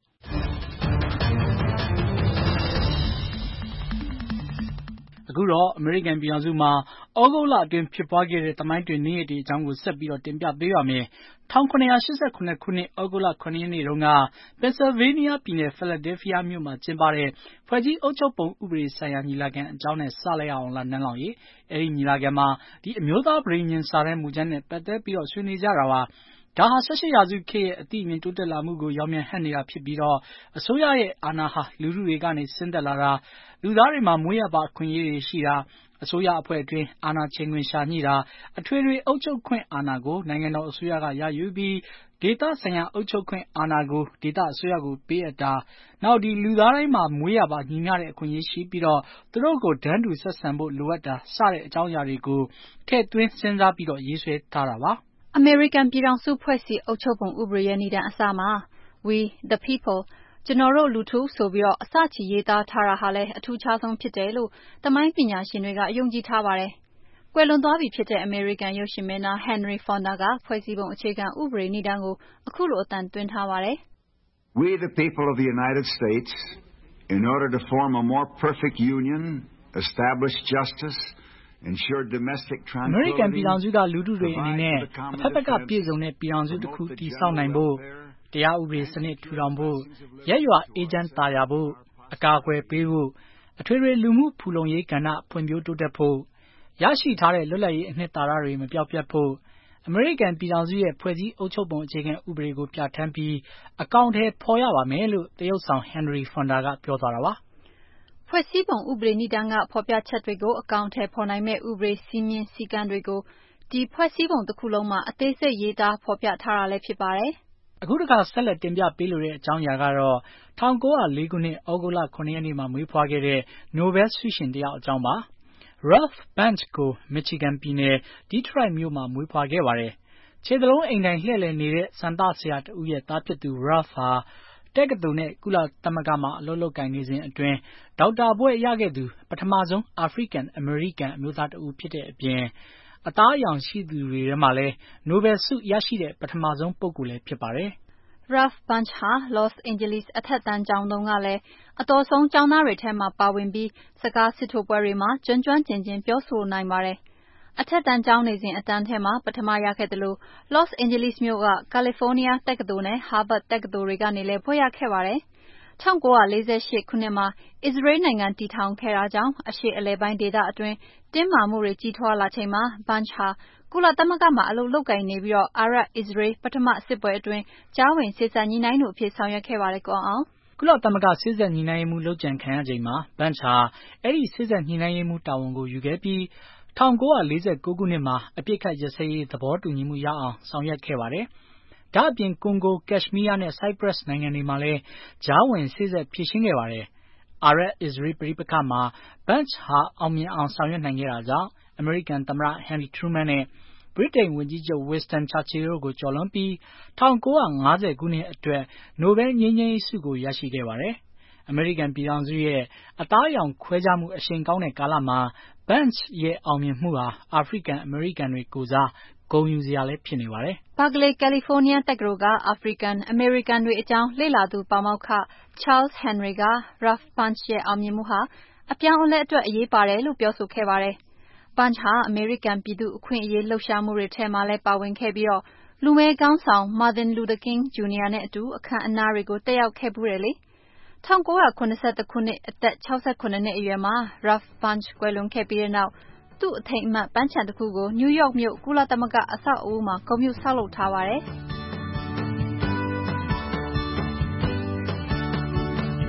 I: အခုတော့အမေရိကန်ပြည်ထောင်စုမှာဩဂုတ်လအတွင်းဖြစ်ပွားခဲ့တဲ့သမိုင်းတွင်နေ့ရက်တွေအကြောင်းကိုဆက်ပြီးတော့တင်ပြပေးပါမယ်။၁၉၈၇ခုနှစ်ဩဂုတ်လ၇ရက်နေ့တုန်းက Pennsylvania ပြည်နယ် Philadelphia မြို့မှာကျင်းပတဲ့ဖွဲ့စည်းအုပ်ချုပ်ပုံဥပဒေဆိုင်ရာညီလာခံအကြောင်းနဲ့စလိုက်အောင်လားနန်းလောင်ရေ။အဲဒီညီလာခံမှာဒီအမျိုးသားပဋိညာဉ်စာတမ်းမူကြမ်းနဲ့ပတ်သက်ပြီးတော့ဆွေးနွေးကြတာပါ။ဒါဟာ၁၈ရာစုခေတ်ရဲ့အသိအမြင်တိုးတက်လာမှုကိုရောင်မြန်ဟပ်နေတာဖြစ်ပြီးတော့အစိုးရရဲ့အာဏာဟာလူထုတွေကနေဆင်းသက်လာတာလူသားတွေမှာမွေးရပါအခွင့်အရေးတွေရှိတာအစိုးရအဖွဲ့အတွင်းအာဏာချိန်ခွင်ရှာညှိတာအထွေထွေအုပ်ချုပ်ခွင့်အာဏာကိုနိုင်ငံတော်အစိုးရကရယူပြီးဒေသဆိုင်ရာအုပ်ချုပ်ခွင့်အာဏာကိုဒေသအစိုးရကိုပေးအပ်တာနောက်ဒီလူသားတိုင်းမှာမွေးရပါညီမျှတဲ့အခွင့်အရေးရှိပြီးတော့သူတို့ကိုတန်းတူဆက်ဆံဖို့လိုအပ်တာစတဲ့အကြောင်းအရာတွေကိုထည့်သွင်းစဉ်းစားပြီးတော့ရေးဆွဲထားတာပါ
O: အမေရိကန်ပြည်ထောင်စုဖွဲ့စည်းအုပ်ချုပ်ပုံဥပဒေရဲ့နိဒါန်အစမှာ We the people ကျွန်တော်တို့လူထုဆိုပြီးတော့အစချီရေးသားထားတာဟာလည်းအထူးခြားဆုံးဖြစ်တယ်လို့သမိုင်းပညာရှင်တွေကယုံကြည်ထားပါတယ်။ကွယ်လွန်သွားပြီဖြစ်တဲ့အမေရိကန်ရုပ်ရှင်မင်းသား Henry Fonda ကဖွဲ့စည်းပုံအခြေခံဥပဒေနိဒါန်ကိုအခုလိုအသံသွင်းထားပါတယ်။
D: We the people of the United States in order to form a more perfect union, establish justice ensure domestic tranquility
I: အမေရိကန်ပြည်ထောင်စုကလူထုတွေအနေနဲ့အဖက်ဖက်ကပြည်စုံတဲ့ပြည်ထောင်စုတစ်ခုတည်ဆောက်နိုင်ဖို့တရားဥပဒေစနစ်ထူထောင်ဖို့ရက်ရွာအေဂျင့်တာယာဖို့အကာအကွယ်ပေးဖို့အထွေထွေလူမှုဖူလုံရေးကဏ္ဍဖွံ့ဖြိုးတိုးတက်ဖို့ရရှိထားတဲ့လွတ်လပ်ရေးအနှစ်သာရတွေမပြောက်ပြတ်ဖို့အမေရိကန်ပြည်ထောင်စုရဲ့ဖွဲ့စည်းအုပ်ချုပ်ပုံအခြေခံဥပဒေကိုပြဋ္ဌာန်းပြီးအကောင့်ထဲပေါ်ရပါမယ်လို့တရုတ်ဆောင် Henry Fonda ကပြောသွားတာပါ
O: ဖွဲ့စည်းပုံဥပဒေနိဒါန်ကဖော်ပြချက်တွေကိုအကောင့်ထဲပေါ်နိုင်မဲ့ဥပဒေစည်းမျဉ်းစည်းကမ်းတွေကိုဒီဖွဲ့စည်းပုံတစ်ခုလုံးမှာအသေးစိတ်ရေးသားဖော်ပြထားတာလည်းဖြစ်ပါတယ်
I: အခုတခါဆက်လက်တင်ပြပေးလိုတဲ့အကြောင်းအရာကတော့၁၉၀၄ခုနှစ်ဩဂုတ်လ၇ရက်နေ့မှာမွေးဖွားခဲ့တဲ့ Nobel ဆုရှင်တယောက်အကြောင်းပါ Ralph Bunche ကို Michigan ပြည်နယ် Detroit မြို့မှာမွေးဖွားခဲ့ပါတယ်ခြေသလုံးအိမ်တိုင်လှည့်လည်နေတဲ့စံသဆရာတဦးရဲ့သားဖြစ်သူ Ralph ဟာတက္ကသိုလ်နဲ့ကုလသမဂ္ဂမှာအလုပ်လုပ်ကိုင်နေစဉ်အတွင်းဒေါက်တာဘွဲ့ရခဲ့သူပထမဆုံးအာဖရိကန်အမေရိကန်အမျိုးသားတဦးဖြစ်တဲ့အပြင်အသားအရောင်ရှိသူတွေထဲမှာလည်း Nobel ဆုရရှိတဲ့ပထမဆုံးပုဂ္ဂိုလ်လည်းဖြစ်ပါတယ်
O: ။ Ralph Bunche ဟာ Los Angeles အထက်တန်းကျောင်းတုန်းကလည်းအတော်ဆုံးကျောင်းသားတွေထဲမှာပါဝင်ပြီးစကားစစ်ထိုပွဲတွေမှာကျွမ်းကျွမ်းကျင်ကျင်ပြောဆိုနိုင်ပါတယ်။အထက်တန်းကျောင်းနေစဉ်အတန်းထဲမှာပထမရခဲ့တယ်လို့ Los Angeles မြို့က California တက္ကသိုလ်နဲ့ Harvard တက္ကသိုလ်တွေကနေလည်းဘွဲ့ရခဲ့ပါတယ်။၁၉၄၈ခုနှစ်မှာအစ္စရေးနိုင်ငံတည်ထောင်ခဲ့တာကြောင့်အရှေ့အလယ်ပိုင်းဒေသအတွင်းတင်းမာမှုတွေကြီးထွားလာချိန်မှာ Bunche ဟာကုလသမဂ္ဂမှာအလုပ်လုပ်ကိုင်နေပြီးတော့အာရပ်အစ္စရေးပထမစစ်ပွဲအတွင်းကြားဝင်စေ့စပ်ညှိနှိုင်းသူအဖြစ်ဆောင်ရွက်ခဲ့ပါတယ်ကိုအောင်
I: ကုလသမဂ္ဂစေ့စပ်ညှိနှိုင်းရေးမှူးလုပ်ကြံခံရချိန်မှာ Bunche ဟာအဲ့ဒီစေ့စပ်ညှိနှိုင်းရေးမှူးတာဝန်ကိုယူခဲ့ပြီး၁၉၄၉ခုနှစ်မှာအပြစ်ခတ်ရစရေးသဘောတူညီမှုရအောင်ဆောင်ရွက်ခဲ့ပါတယ်။ဒါ့အပြင်ကွန်ဂိုကက်ရှမီးယားနဲ့ဆိုက်ပရပ်နိုင်ငံတွေမှာလည်းကြားဝင်စေ့စပ်ဖြေရှင်းခဲ့ပါတယ်။အာရပ်အစ္စရေးပဋိပက္ခမှာ Bunche ဟာအောင်မြင်အောင်ဆောင်ရွက်နိုင်ခဲ့တာကြောင့်အမေရိကန်သမ္မတ Harry Truman နဲ့ဗြိတိန်ဝန်ကြီးချုပ် Winston Churchill တို့ကိုကျော်လွန်ပြီး၁၉၅၀ခုနှစ်အတွက် Nobel ငြိမ်းချမ်းရေးဆုကိုရရှိခဲ့ပါတယ်။အမေရိကန်ပြည်ထောင်စုရဲ့အသားအရောင်ခွဲခြားမှုအရှိန်ကောင်းတဲ့ကာလမှာ Bunche ရဲ့အောင်မြင်မှုဟာအာဖရိကန်အမေရိကန်တွေကိုယ်စားဂုဏ်ယူစရာလည်းဖြစ်နေပါတယ်
O: ။ Berkeley California တက္ကသိုလ်က African American တွေအကြောင်းလေ့လာသူပါမောက္ခ Charles Henry က Ralph Bunche ရဲ့အောင်မြင်မှုဟာအပြောင်းအလဲအတွက်အရေးပါတယ်လို့ပြောဆိုခဲ့ပါတယ်။ Bunche ဟာအမေရိကန်ပြည်သူ့အခွင့်အရေးလှုပ်ရှားမှုတွေထဲမှာလည်းပါဝင်ခဲ့ပြီးတော့လူမည်းခေါင်းဆောင် Martin Luther King Junior နဲ့အတူအခမ်းအနားတွေကိုတက်ရောက်ခဲ့ဖူးတယ်လေ။၁၉၇၁ခုနှစ်အသက်၆၇နှစ်အရွယ်မှာ Ralph Bunche ကွယ်လွန်ခဲ့ပြီးတဲ့နောက်သူ့အထိမ်းအမှတ်ပန်းခြံတစ်ခုကိုနယူးယောက်မြို့ကုလသမဂ္ဂအဆောက်အဦမှာဂုဏ်ပြုဆောက်လုပ်ထားပါတယ်။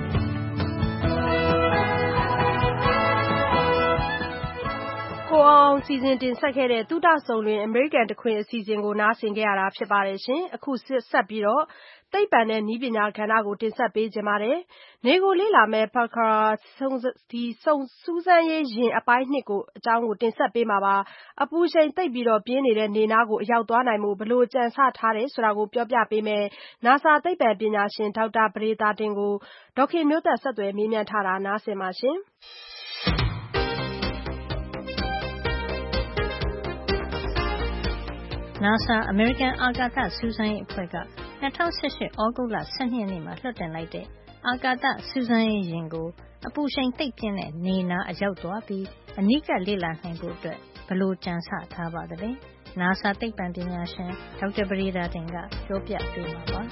B: ကိုအောင်စီစဉ်တင်ဆက်ခဲ့တဲ့သုတစုံလွင်အမေရိကန်တခွင်အစီအစဉ်ကိုနားဆင်ခဲ့ရတာဖြစ်ပါတယ်ရှင်။အခုဆက်ပြီးတော့သိပ္ပံနဲ့နည်းပညာကဏ္ဍကိုတင်ဆက်ပေးကြပါမယ်။နေကိုလေ့လာမဲ့ Parker ဒီစုံစူးစမ်းရေးယာဉ်အပိုင်းနှစ်ကိုအကြောင်းကိုတင်ဆက်ပေးမှာပါ။အပူချိန်သိပ်ပြီးတော့ပြင်းနေတဲ့နေနားကိုအရောက်သွားနိုင်မှုဘလို့ကြံစထားတယ်ဆိုတာကိုပြောပြပေးမယ်။ NASA သိပ္ပံပညာရှင်ဒေါက်တာပဒေသာတင်ကိုဒေါခင်မျိုးသက်ဆက်သွယ်မေးမြန်းထားတာနားဆင်ပါရှင်။
G: NASA အမေရိကန်အာကာသစူးစမ်းရေးအဖွဲ့က၂၀၁၈ သြဂုတ်လ ၁၂ ရက်နေ့မှာလွှတ်တင်လိုက်တဲ့အာကာသစူးစမ်းရေးယာဉ်ကိုအပူချိန်သိပ်ပြင်းတဲ့နေနားအရောက်သွားပြီးအနီးကပ်လေ့လာနိုင်ဖို့အတွက်ဘယ်လိုကြံဆထားပါသလဲ။ NASA သိပ္ပံပညာရှင်ဒေါက်တာပဒေသာတင်ကပြောပြပေးမှာပါ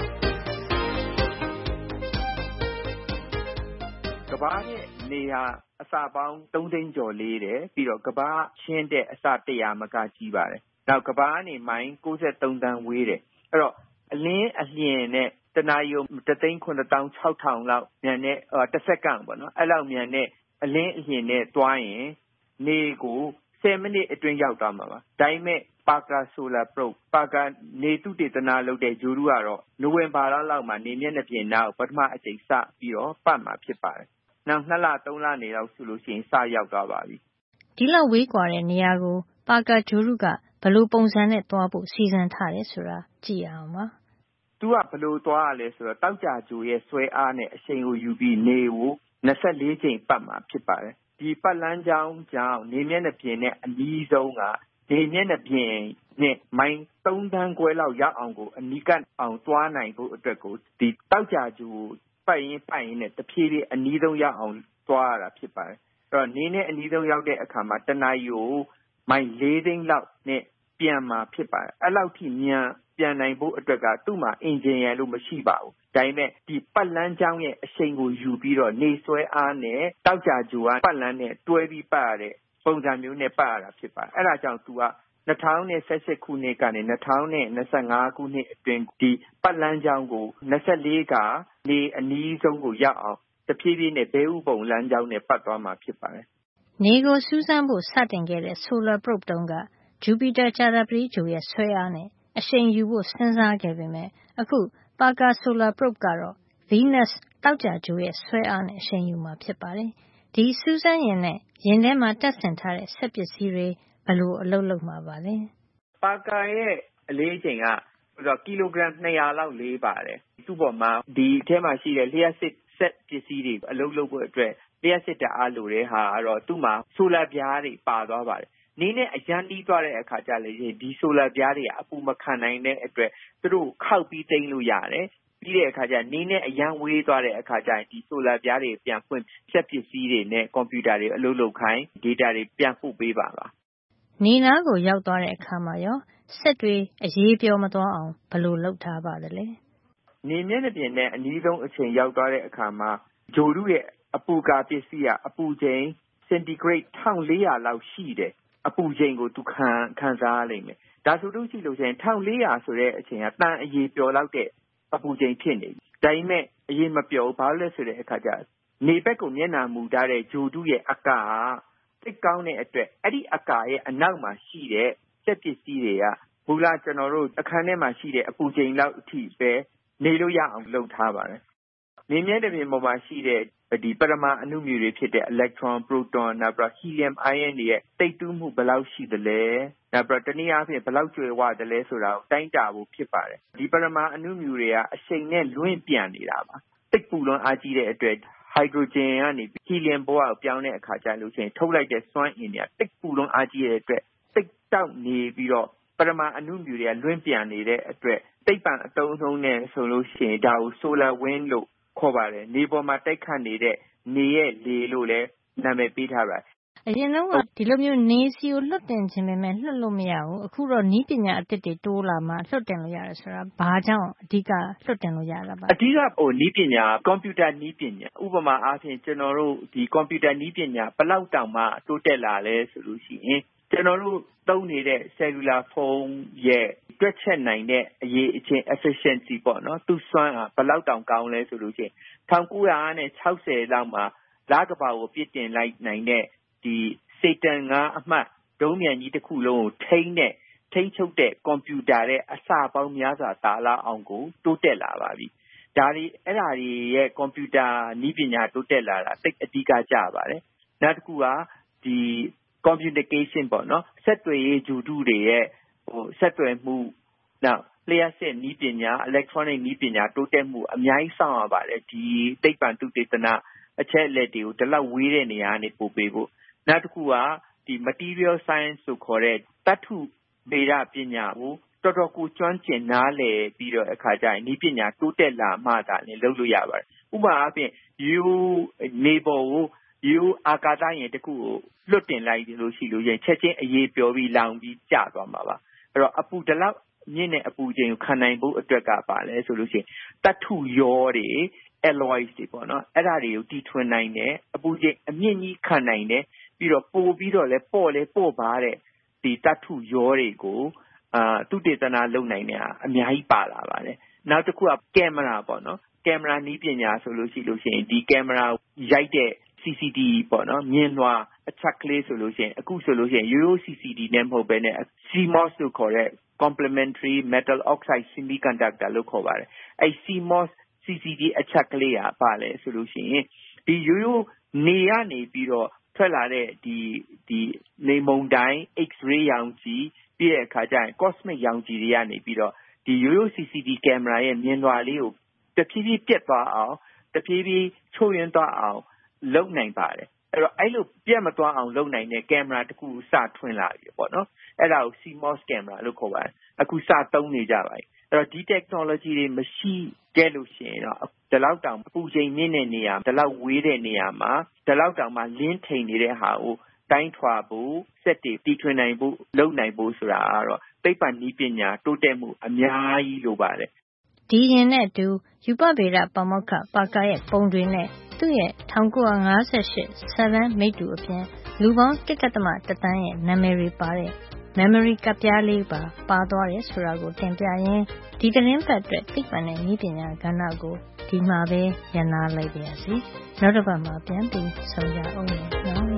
T: ။ကမ္ဘာရဲ့နေရာအစပေါင်းသုံးသိန်းကျော်လေးတယ်ပြီးတော့ကမ္ဘာချင်းတဲ့အစတရာမကကြီးပါတယ်နောက်ကမ္ဘာကနေမိုင်၉၃သန်းဝေးတယ်အဲ့တော့အလင်းအလျင်နဲ့တနာရီတစ်သိန်းခုနှစ်သောင်းခြောက်ထောင်လောက်မြန်တဲ့တစ်စက္ကန့်ပေါ့နော်အဲ့လောက်မြန်တဲ့အလင်းအလျင်နဲ့တွားရင်နေကိုဆယ်မိနစ်အတွင်းရောက်သွားမှာပါဒါပေမဲ့ Parker Solar Probe Parker နေသုတေသနလုပ်တဲ့ဂြိုဟ်တုကတော့နိုဝင်ဘာလလောက်မှာနေမျက်နှာပြင်နားကိုပထမအကြိမ်စပြီးတော့ပတ်မှာဖြစ်ပါတယ်နောက်နှစ်လသုံးလနေတော့ဆိုလို့ရှိရင်စရောက်သွားပါပြီ
G: ဒီလောက်ဝေးကွာတဲ့နေရာကို Parker ဂြိုဟ်တုကဘယ်လိုပုံစံနဲ့သွားဖို့စီစဉ်ထားတယ်ဆိုတာကြည့်အောင်ပါ
T: သူကဘယ်လိုသွားရလဲဆိုတော့တောက်ကြဂြိုဟ်ရဲ့ဆွဲအားနဲ့အရှိန်ကိုယူပြီးနေကို၂၄ကြိမ်ပတ်မှာဖြစ်ပါတယ်ဒီပတ်လန်းကြောင်းကြောင့်နေမျက်နှာပြင်နဲ့အနီးဆုံးကနေမျက်နှာပြင်နဲ့မိုင်သုံးသန်းခွဲလောက်ရောက်အောင်ကိုအနီးကပ်အောင်သွားနိုင်ဖို့အတွက်ကိုဒီတောက်ကြဂြိုဟ်ပတ်ရင်ပတ်ရင်နဲ့တဖြည်းဖြည်းအနီးဆုံးရောက်အောင်သွားရတာဖြစ်ပါတယ်အဲ့တော့နေနဲ့အနီးဆုံးရောက်တဲ့အခါမှာတနာရီကိုမိုင်လေးသိန်းလောက်နဲ့ပြန်มาဖြစ်ပါတယ်အဲ့လောက်ထိမြန်ပြန်နိုင်ဖို့အတွက်ကသူ့မှာအင်ဂျင်ရယ်လို့မရှိပါဘူးဒါပေမဲ့ဒီပတ်လန်းကြောင်းရဲ့အရှိန်ကိုယူပြီးတော့နေဆွဲအားနဲ့တောက်ကြဂြိုဟ်ကပတ်လန်းနဲ့တွဲပြီးပတ်ရတဲ့ပုံစံမျိုးနဲ့ပတ်ရတာဖြစ်ပါတယ်အဲ့ဒါကြောင့်သူက၂၀၁၈ခုနှစ်ကနေ၂၀၂၅ခုနှစ်အတွင်းဒီပတ်လန်းကြောင်းကို၂၄ကနေအနီးဆုံးကိုရောက်အောင်တဖြည်းဖြည်းနဲ့ဘဲဥပုံလမ်းကြောင်းနဲ့ပတ်သွားမှာဖြစ်ပါတယ်
G: နေကိုစူးစမ်းဖို့စတင်ခဲ့တဲ့ Solar Probe တုန်းက Jupiter ကြာသပတေးဂြိုဟ်ရဲ့ဆွဲအားနဲ့အရှိန်ယူဖို့စဉ်းစားခဲ့ပေမဲ့အခု Parker Solar Probe ကတော့ Venus တောက်ကြဂြိုဟ်ရဲ့ဆွဲအားနဲ့အရှိန်ယူမှာဖြစ်ပါတယ်။ဒီစူးစမ်းယာဉ်နဲ့ယာဉ်ထဲမှာတပ်ဆင်ထားတဲ့စက်ပစ္စည်းတွေဘယ်လိုအလုပ်လုပ်မှာပါလဲ
T: ။ Parker ရဲ့အလေးချိန်ကကီလိုဂရမ်၂၀၀လောက်လေးပါတယ်။သူ့ပေါ်မှာဒီအထဲမှာရှိတဲ့လျှပ်စစ်စက်ပစ္စည်းတွေအလုပ်လုပ်ဖို့အတွက်လျှပ်စစ်ဓာတ်အားလိုတဲ့ဟာကတော့သူ့မှာဆိုလာပြားတွေပါသွားပါတယ်နေနဲ့အရန်တီးသွားတဲ့အခါကျလေဒီဆိုလာပြားတွေကအပူမခံနိုင်တဲ့အတွက်သူတို့ခောက်ပြီးသိမ်းလို့ရတယ်ပြီးတဲ့အခါကျနေနဲ့အရန်ဝေးသွားတဲ့အခါကျရင်ဒီဆိုလာပြားတွေပြန်ဖွင့်စက်ပစ္စည်းတွေနဲ့ကွန်ပျူတာတွေအလုပ်လုပ်ခိုင်း data တွေပြန်ပို့ပေးပါပါ
G: နေနားကိုရောက်သွားတဲ့အခါမှာရောစက်တွေအရေးပြောမသွားအောင်ဘယ်လိုလုပ်ထားပါသလဲ
T: နေမျက်နှာပြင်နဲ့အနည်းဆုံးအချိန်ရောက်သွားတဲ့အခါမှာဂြိုဟ်တုရဲ့အပူကာပစ္စည်းကအပူချိန်စင်တီဂရိတ်၁၄၀၀လောက်ရှိတယ်အပူချိန်ကိုသူခံခံစားရလိမ့်မယ်ဒါဆိုလို့ရှိလို့ရှိရင်၁၄၀၀ဆိုတဲ့အချိန်ကတန်အရေပျော်လောက်တဲ့အပူချိန်ဖြစ်နေပြီဒါပေမဲ့အရေမပျော်ဘာလို့လဲဆိုတဲ့အခါကျနေဘက်ကိုမျက်နှာမူထားတဲ့ဂြိုဟ်တုရဲ့အကာကသိကောင်းတဲ့အတွက်အဲ့ဒီအကာရဲ့အနောက်မှာရှိတဲ့စက်ပစ္စည်းတွေကဘူလာကျွန်တော်တို့အခန်းထဲမှာရှိတဲ့အပူချိန်လောက်အထိပဲနေလို့ရအောင်လုပ်ထားပါတယ်နေမျက်နှာပြင်ပေါ်မှာရှိတဲ့ဒီပရမာအဏုမြူတွေဖြစ်တဲ့ electron proton နောက်ပြီး helium ion တွေရဲ့တိတ်တူးမှုဘယ်လောက်ရှိသလဲနောက်ပြီးတနည်းအားဖြင့်ဘယ်လောက်ကျွယ်ဝသလဲဆိုတာကိုတိုင်းတာဖို့ဖြစ်ပါတယ်ဒီပရမာအဏုမြူတွေကအရှိန်နဲ့လွင့်ပြန်နေတာပါတိတ်ပူလွန်းအားကြီးတဲ့အတွက်ဟိုက်ဒရိုဂျင်ကနေဟီလီယမ်ဘဝကိုပြောင်းတဲ့အခါကျလို့ရှိရင်ထုတ်လိုက်တဲ့စွမ်းအင်တွေကတိတ်ပူလွန်းအားကြီးတဲ့အတွက်တိတ်တောက်နေပြီးတော့ပရမာအဏုမြူတွေကလွင့်ပြန်နေတဲ့အတွက်သိပ္ပံအတုံးဆုံးနဲ့ဆိုလို့ရှိရင်ဒါကို solar wind လို့ခေါ်ပါတယ်နေပေါ်မှာတိုက်ခတ်နေတဲ့နေရဲ့လေလို့လည်းနာမည်ပေးထားပါတယ်
G: အရင်တော့ဒီလိုမျိုးနေစီကိုလွတ်တင်ခြင်းပဲမဲ့လွတ်လို့မရဘူးအခုတော့နီးပညာအသစ်တွေတိုးလာမှလွတ်တင်လို့ရတယ်ဆိုတာဘာကြောင့်အဓိကလွတ်တင်လို့ရတာပါ
T: အဓိကဟိုနီးပညာကွန်ပျူတာနီးပညာဥပမာအားဖြင့်ကျွန်တော်တို့ဒီကွန်ပျူတာနီးပညာဘယ်လောက်တောင်မှတိုးတက်လာလဲဆိုလို့ရှိရင်ကျွန်တော်တို့သုံးနေတဲ့ cellular phone ရဲ့တွက်ချက်နိုင်တဲ့အရေးအချင်း efficiency ပေါ့နော်သူစွမ်းအားဘယ်လောက်တောင်ကောင်းလဲဆိုလို့ရှိရင်၁၉၆၀လောက်မှာလကမ္ဘာကိုပြစ်တင်လိုက်နိုင်တဲ့ဒီ Saturn ၅အမှတ်ဒုံးမြန်ကြီးတစ်ခုလုံးကိုထိန်းတဲ့ထိန်းချုပ်တဲ့ကွန်ပျူတာရဲ့အစပေါင်းများစွာတာလာအောင်ကိုတိုးတက်လာပါပြီ။ဒါတွေအဲ့ဒါတွေရဲ့ကွန်ပျူတာနည်းပညာတိုးတက်လာတာတိတ်အဓိကကျပါတယ်။နောက်တစ်ခုကဒီ communication ပေါ့နော်ဆက်သွယ်ရေးဂျူတုတွေရဲ့ဟိုဆက်သွယ်မှုနောက်လျှက်စစ်နည်းပညာ electronic နည်းပညာတိုးတက်မှုအများကြီးဆောင်ရပါတယ်ဒီသိပ္ပံသုတေသနအချက်အလက်တွေကိုဒီလောက်ဝေးတဲ့နေရာကနေပို့ပေးဖို့နောက်တစ်ခုကဒီ material science ဆိုခေါ်တဲ့သတ္ထုဗေဒပညာကိုတော်တော်ကိုကျွမ်းကျင်နားလည်ပြီးတော့အခါကျရင်နည်းပညာတိုးတက်လာမှသာလည်းလုပ်လို့ရပါတယ်ဥပမာအပြင်ရိုးနေပေါ်ကိုရိုးအာကာသယာဉ်တစ်ခုကိုလွတ်တင်လိုက်လို့ရှိလို့ရင်ချက်ချင်းအေးပျော်ပြီးလောင်ပြီးကျသွားမှာပါအဲ့တော့အပူဒီလောက်မြင့်တဲ့အပူချိန်ကိုခံနိုင်ဖို့အတွက်ကပါလဲဆိုလို့ရှိရင်သတ္ထုရောတွေ alloys တွေပေါ့နော်အဲ့ဒါတွေကိုတီထွင်နိုင်တယ်အပူချိန်အမြင့်ကြီးခံနိုင်တယ်ပြီးတော့ပို့ပြီးတော့လဲပေါ့လဲပေါ့ပါတဲ့ဒီသတ္ထုရောတွေကိုအာသုတေသနလုပ်နိုင်တာအများကြီးပါလာပါတယ်နောက်တစ်ခုကကင်မရာပေါ့နော်ကင်မရာနည်းပညာဆိုလို့ရှိလို့ရှိရင်ဒီကင်မရာရိုက်တဲ့ C C D ပေါ့နော်မြင်လွှာအချက်ကလေးဆိုလို့ရှိရင်အခုဆိုလို့ရှိရင်ရိုးရိုး C C D နဲ့မဟုတ်ဘဲနဲ့ C M O S လို့ခေါ်တဲ့ complementary metal oxide semiconductor လို့ခေါ်ပါတယ်အဲ C M O S C C D အချက်ကလေးကပါလဲဆိုလို့ရှိရင်ဒီရိုးရိုးနေရနေပြီးတော့ထွက်လာတဲ့ဒီဒီနေမုန်တိုင်း X-ray ရောင်ခြည်ပြီးတဲ့အခါကျရင် cosmic ရောင်ခြည်တွေကနေပြီးတော့ဒီရိုးရိုး C C D ကင်မရာရဲ့မြင်လွှာလေးကိုတဖြည်းဖြည်းပြတ်သွားအောင်တဖြည်းဖြည်းချိုးယွင်းသွားအောင်လုပ်နိုင်ပါတယ်အဲ့တော့အဲ့လိုပြတ်မသွားအောင်လုပ်နိုင်တဲ့ကင်မရာတစ်ခုစထွင်လာပြီပေါ့နော်အဲ့ဒါကို C M O S ကင်မရာလို့ခေါ်ပါတယ်အခုစသုံးနေကြပါပြီအဲ့တော့ဒီ technology တွေမရှိခဲ့လို့ရှိရင်တော့ဒီလောက်တောင်အပူချိန်မြင့်တဲ့နေရာဒီလောက်ဝေးတဲ့နေရာမှာဒီလောက်တောင်မှလင်းထိန်နေတဲ့ဟာကိုတိုင်းထွာဖို့စက်တွေတီထွင်နိုင်ဖို့လုပ်နိုင်ဖို့ဆိုတာကတော့သိပ္ပံနည်းပညာတိုးတက်မှုအများကြီးလိုပါတယ်
G: ဒီရင်နဲ့တူယူပဗေဒပါမောက္ခပါကာရဲ့ပုံတွေနဲ့သူ့ရဲ့၁၉၅၈ Seven မိတ္တူအပြင်လူပေါင်း ၁.၁ သန်းရဲ့နာမည်တွေပါတဲ့ memory ကပ်ပြားလေးပါပါသွားတယ်ဆိုတာကိုတင်ပြရင်းဒီသတင်းပတ်အတွက်သိပ္ပံနဲ့နည်းပညာကဏ္ဍကိုဒီမှာပဲရန်နာလိုက်ပါရစေနောက်တစ်ပတ်မှာပြန်ပြီးဆုံကြအောင်နော်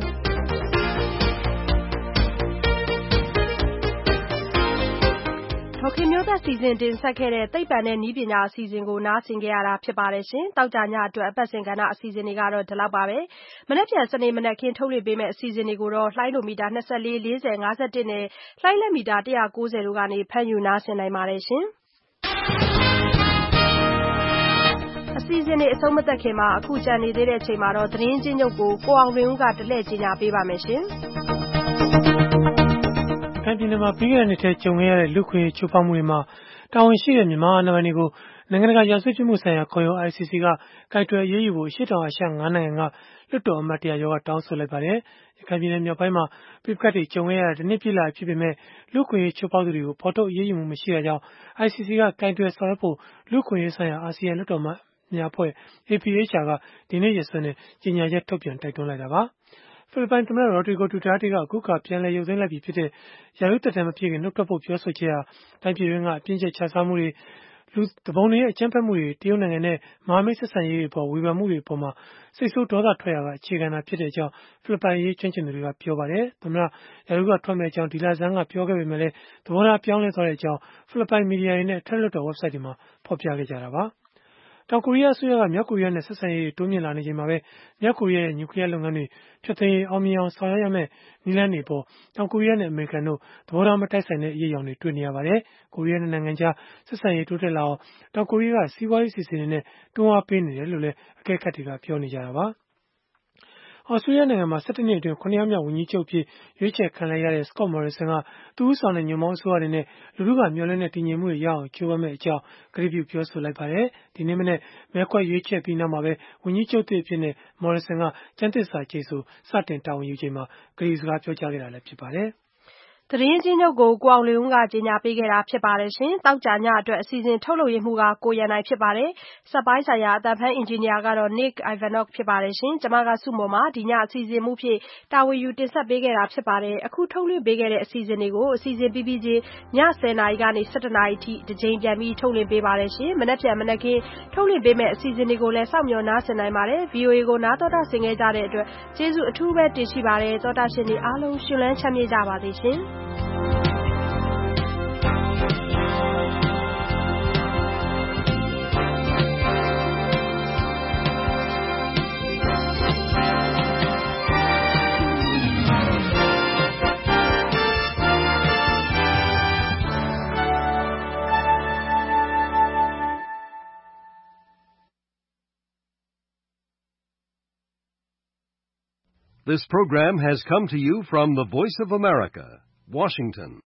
B: ဒေါခင်မျိုးသက်စီစဉ်တင်ဆက်ခဲ့တဲ့သိပ္ပံနဲ့နည်းပညာအစီအစဉ်ကိုနားဆင်ကြရတာဖြစ်ပါတယ်ရှင်။တောက်ကြညအတွက်အပတ်စဉ်ကဏ္ဍအစီအစဉ်တွေကတော့ဒီလောက်ပါပဲ။မနေ့ပြန်စနေမနက်ခင်းထုတ်လွှင့်ပေးမယ့်အစီအစဉ်တွေကိုတော့လှိုင်းလိုမီတာ၂၄ ၄၀ ၅၁နဲ့လှိုင်းလက်မီတာ၁၉၀တို့ကနေဖမ်းယူနားဆင်နိုင်ပါတယ်ရှင်။အစီအစဉ်တွေအဆုံးမသက်ခင်မှာအခုကြံနေသေးတဲ့အချိန်မှာတော့သတင်းချင်းချုပ်ကိုကိုအောင်လွင်ဦးကတလှည့်ကြီးညာပေးပါမယ်ရှင်။
H: ခိုင်ပြည်နယ်မှာပြီးခဲ့တဲ့နှစ်ထဲကြုံခဲ့ရတဲ့လူခွေချိုးဖောက်မှုတွေမှာတာဝန်ရှိတဲ့မြန်မာအာဏာပိုင်တွေကိုနိုင်ငံတကာရာဇဝတ်ပြစ်မှုဆိုင်ရာခုံရုံး I C C ကကိုင်တွယ်အရေးယူဖို့အရှေ့တောင်အာရှငါးနိုင်ငံကလွှတ်တော်အမတ်တရာရောကတောင်းဆိုလိုက်ပါတယ်။ရခိုင်ပြည်နယ်မြောက်ပိုင်းမှာပြစ်ခတ်တွေကြုံခဲ့ရတဲ့နှစ်ပြည့်လာဖြစ်ပေမဲ့လူခွေချိုးဖောက်သူတွေကိုဖော်ထုတ်အရေးယူမှုမရှိတာကြောင့် I C C ကကိုင်တွယ်ဆောင်ရွက်ဖို့လူခွေဆိုင်ရာအာဆီယံလွှတ်တော်အမတ်များအဖွဲ့ A P H R ကဒီနေ့ရက်စွဲနဲ့ကြေညာချက်ထုတ်ပြန်တိုက်တွန်းလိုက်တာပါ။ဖိလစ်ပိုင်သမ္မတရိုဒရီဂိုဒူတာတေးကအခုခါပြန်လည်ရုပ်သိမ်းလိုက်ပြီဖြစ်တဲ့ရာထူးသက်တမ်းမပြည့်ခင်နှုတ်ထွက်ဖို့ပြောဆိုချက်ဟာတိုင်းပြည်တွင်းကအပြင်းကျက်ခြစားမှုတွေလူတပုံတွေရဲ့အကြမ်းဖက်မှုတွေတရုတ်နိုင်ငံနဲ့မဟာမိတ်ဆက်ဆံရေးတွေပေါ်ဝေဖန်မှုတွေပေါ်မှာစိတ်ဆိုးဒေါသထွက်ရတာအခြေခံတာဖြစ်တဲ့အကြောင်းဖိလစ်ပိုင်ရေးကျွမ်းကျင်သူတွေကပြောပါတယ်။သမ္မတရာထူးကထွက်မဲ့အကြောင်းဒီလဆန်းကပြောခဲ့ပေမဲ့လည်းသဘောထားပြောင်းလဲသွားတဲ့အကြောင်းဖိလစ်ပိုင်မီဒီယာတွေနဲ့ထက်လွတ်တော် website တွေမှာဖော်ပြခဲ့ကြတာပါ။တောင်ကိုရီးယားအစိုးရကမြောက်ကိုရီးယားနဲ့ဆက်ဆံရေးတိုးမြင့်လာနေချိန်မှာပဲမြောက်ကိုရီးယားရဲ့နျူကလ িয়ার လုပ်ငန်းတွေဖျက်သိမ်းရေးအောင်မြင်အောင်ဆောင်ရွက်ရမယ့်နည်းလမ်းတွေပေါ်တောင်ကိုရီးယားနဲ့အမေရိကန်တို့သဘောထားမတိုက်ဆိုင်တဲ့အရေးအယောင်တွေတွေ့နေရပါတယ်။ကိုရီးယားနဲ့နိုင်ငံခြားဆက်ဆံရေးတိုးတက်လာအောင်တောင်ကိုရီးယားကစီးပွားရေးစီစဉ်တွေနဲ့တွန်းအားပေးနေတယ်လို့လည်းအကဲခတ်တွေကပြောနေကြတာပါ။ဩစတြေးလျနိုင်ငံမှာ၁၁နှစ်အတွင်းခုနှစ်ယောက်မြောက်ဝန်ကြီးချုပ်အဖြစ်ရွေးချယ်ခံလိုက်ရတဲ့ Scott Morrison ကသူ့ဆောင်တဲ့ညွန့်ပေါင်းအစိုးရတွေနဲ့လူထုကမျှော်လင့်တဲ့တည်ငြိမ်မှုတွေရအောင်ကြိုးပမ်းမယ့်အကြောင်းကတိပြုပြောဆိုလိုက်ပါတယ်။ဒီနေ့မနေ့မဲခွဲရွေးချယ်ပြီးနောက်မှာပဲဝန်ကြီးချုပ်သစ်အဖြစ်နဲ့ Morrison ကကျမ်းသစ္စာကျိန်ဆိုစတင်တာဝန်ယူချိန်မှာကတိစကားပြောကြားခဲ့တာလည်းဖြစ်ပါတယ်။
B: သတင်းကြီးချုပ်ကိုကိုအောင်လွင်ဦးကကြေညာပေးခဲ့တာဖြစ်ပါတယ်ရှင်။တောက်ကြညအတွက်အစီအစဉ်ထုတ်လုပ်ရမှုကကိုရန်နိုင်ဖြစ်ပါတယ်။စက်ပိုင်းဆိုင်ရာအတန်ဖန်အင်ဂျင်နီယာကတော့ Nick Ivanov ဖြစ်ပါတယ်ရှင်။ကျွန်မကစုမုံမှာဒီညအစီအစဉ်မှုဖြစ်တာဝန်ယူတင်ဆက်ပေးခဲ့တာဖြစ်ပါတယ်။အခုထုတ်လွှင့်ပေးခဲ့တဲ့အစီအစဉ်တွေကိုအစီအစဉ်ပြီးပြီးချင်းညဆယ်နာရီကနေဆယ့်တစ်နာရီထိတစ်ချိန်ပြန်ပြီးထုတ်လွှင့်ပေးပါတယ်ရှင်။မနက်ဖြန်မနက်ခင်းထုတ်လွှင့်ပေးမယ့်အစီအစဉ်တွေကိုလည်းစောင့်မျှော်နားဆင်နိုင်ပါတယ်။ V O A ကိုနားတော်တာဆင်ခဲ့ကြတဲ့အတွက်ကျေးဇူးအထူးပဲတင်ရှိပါတယ်။သောတာရှင်တွေအားလုံးရှင်လန်းချမ်းမြေ့ကြပါစေရှင်။
J: This program has come to you from the Voice of America, Washington.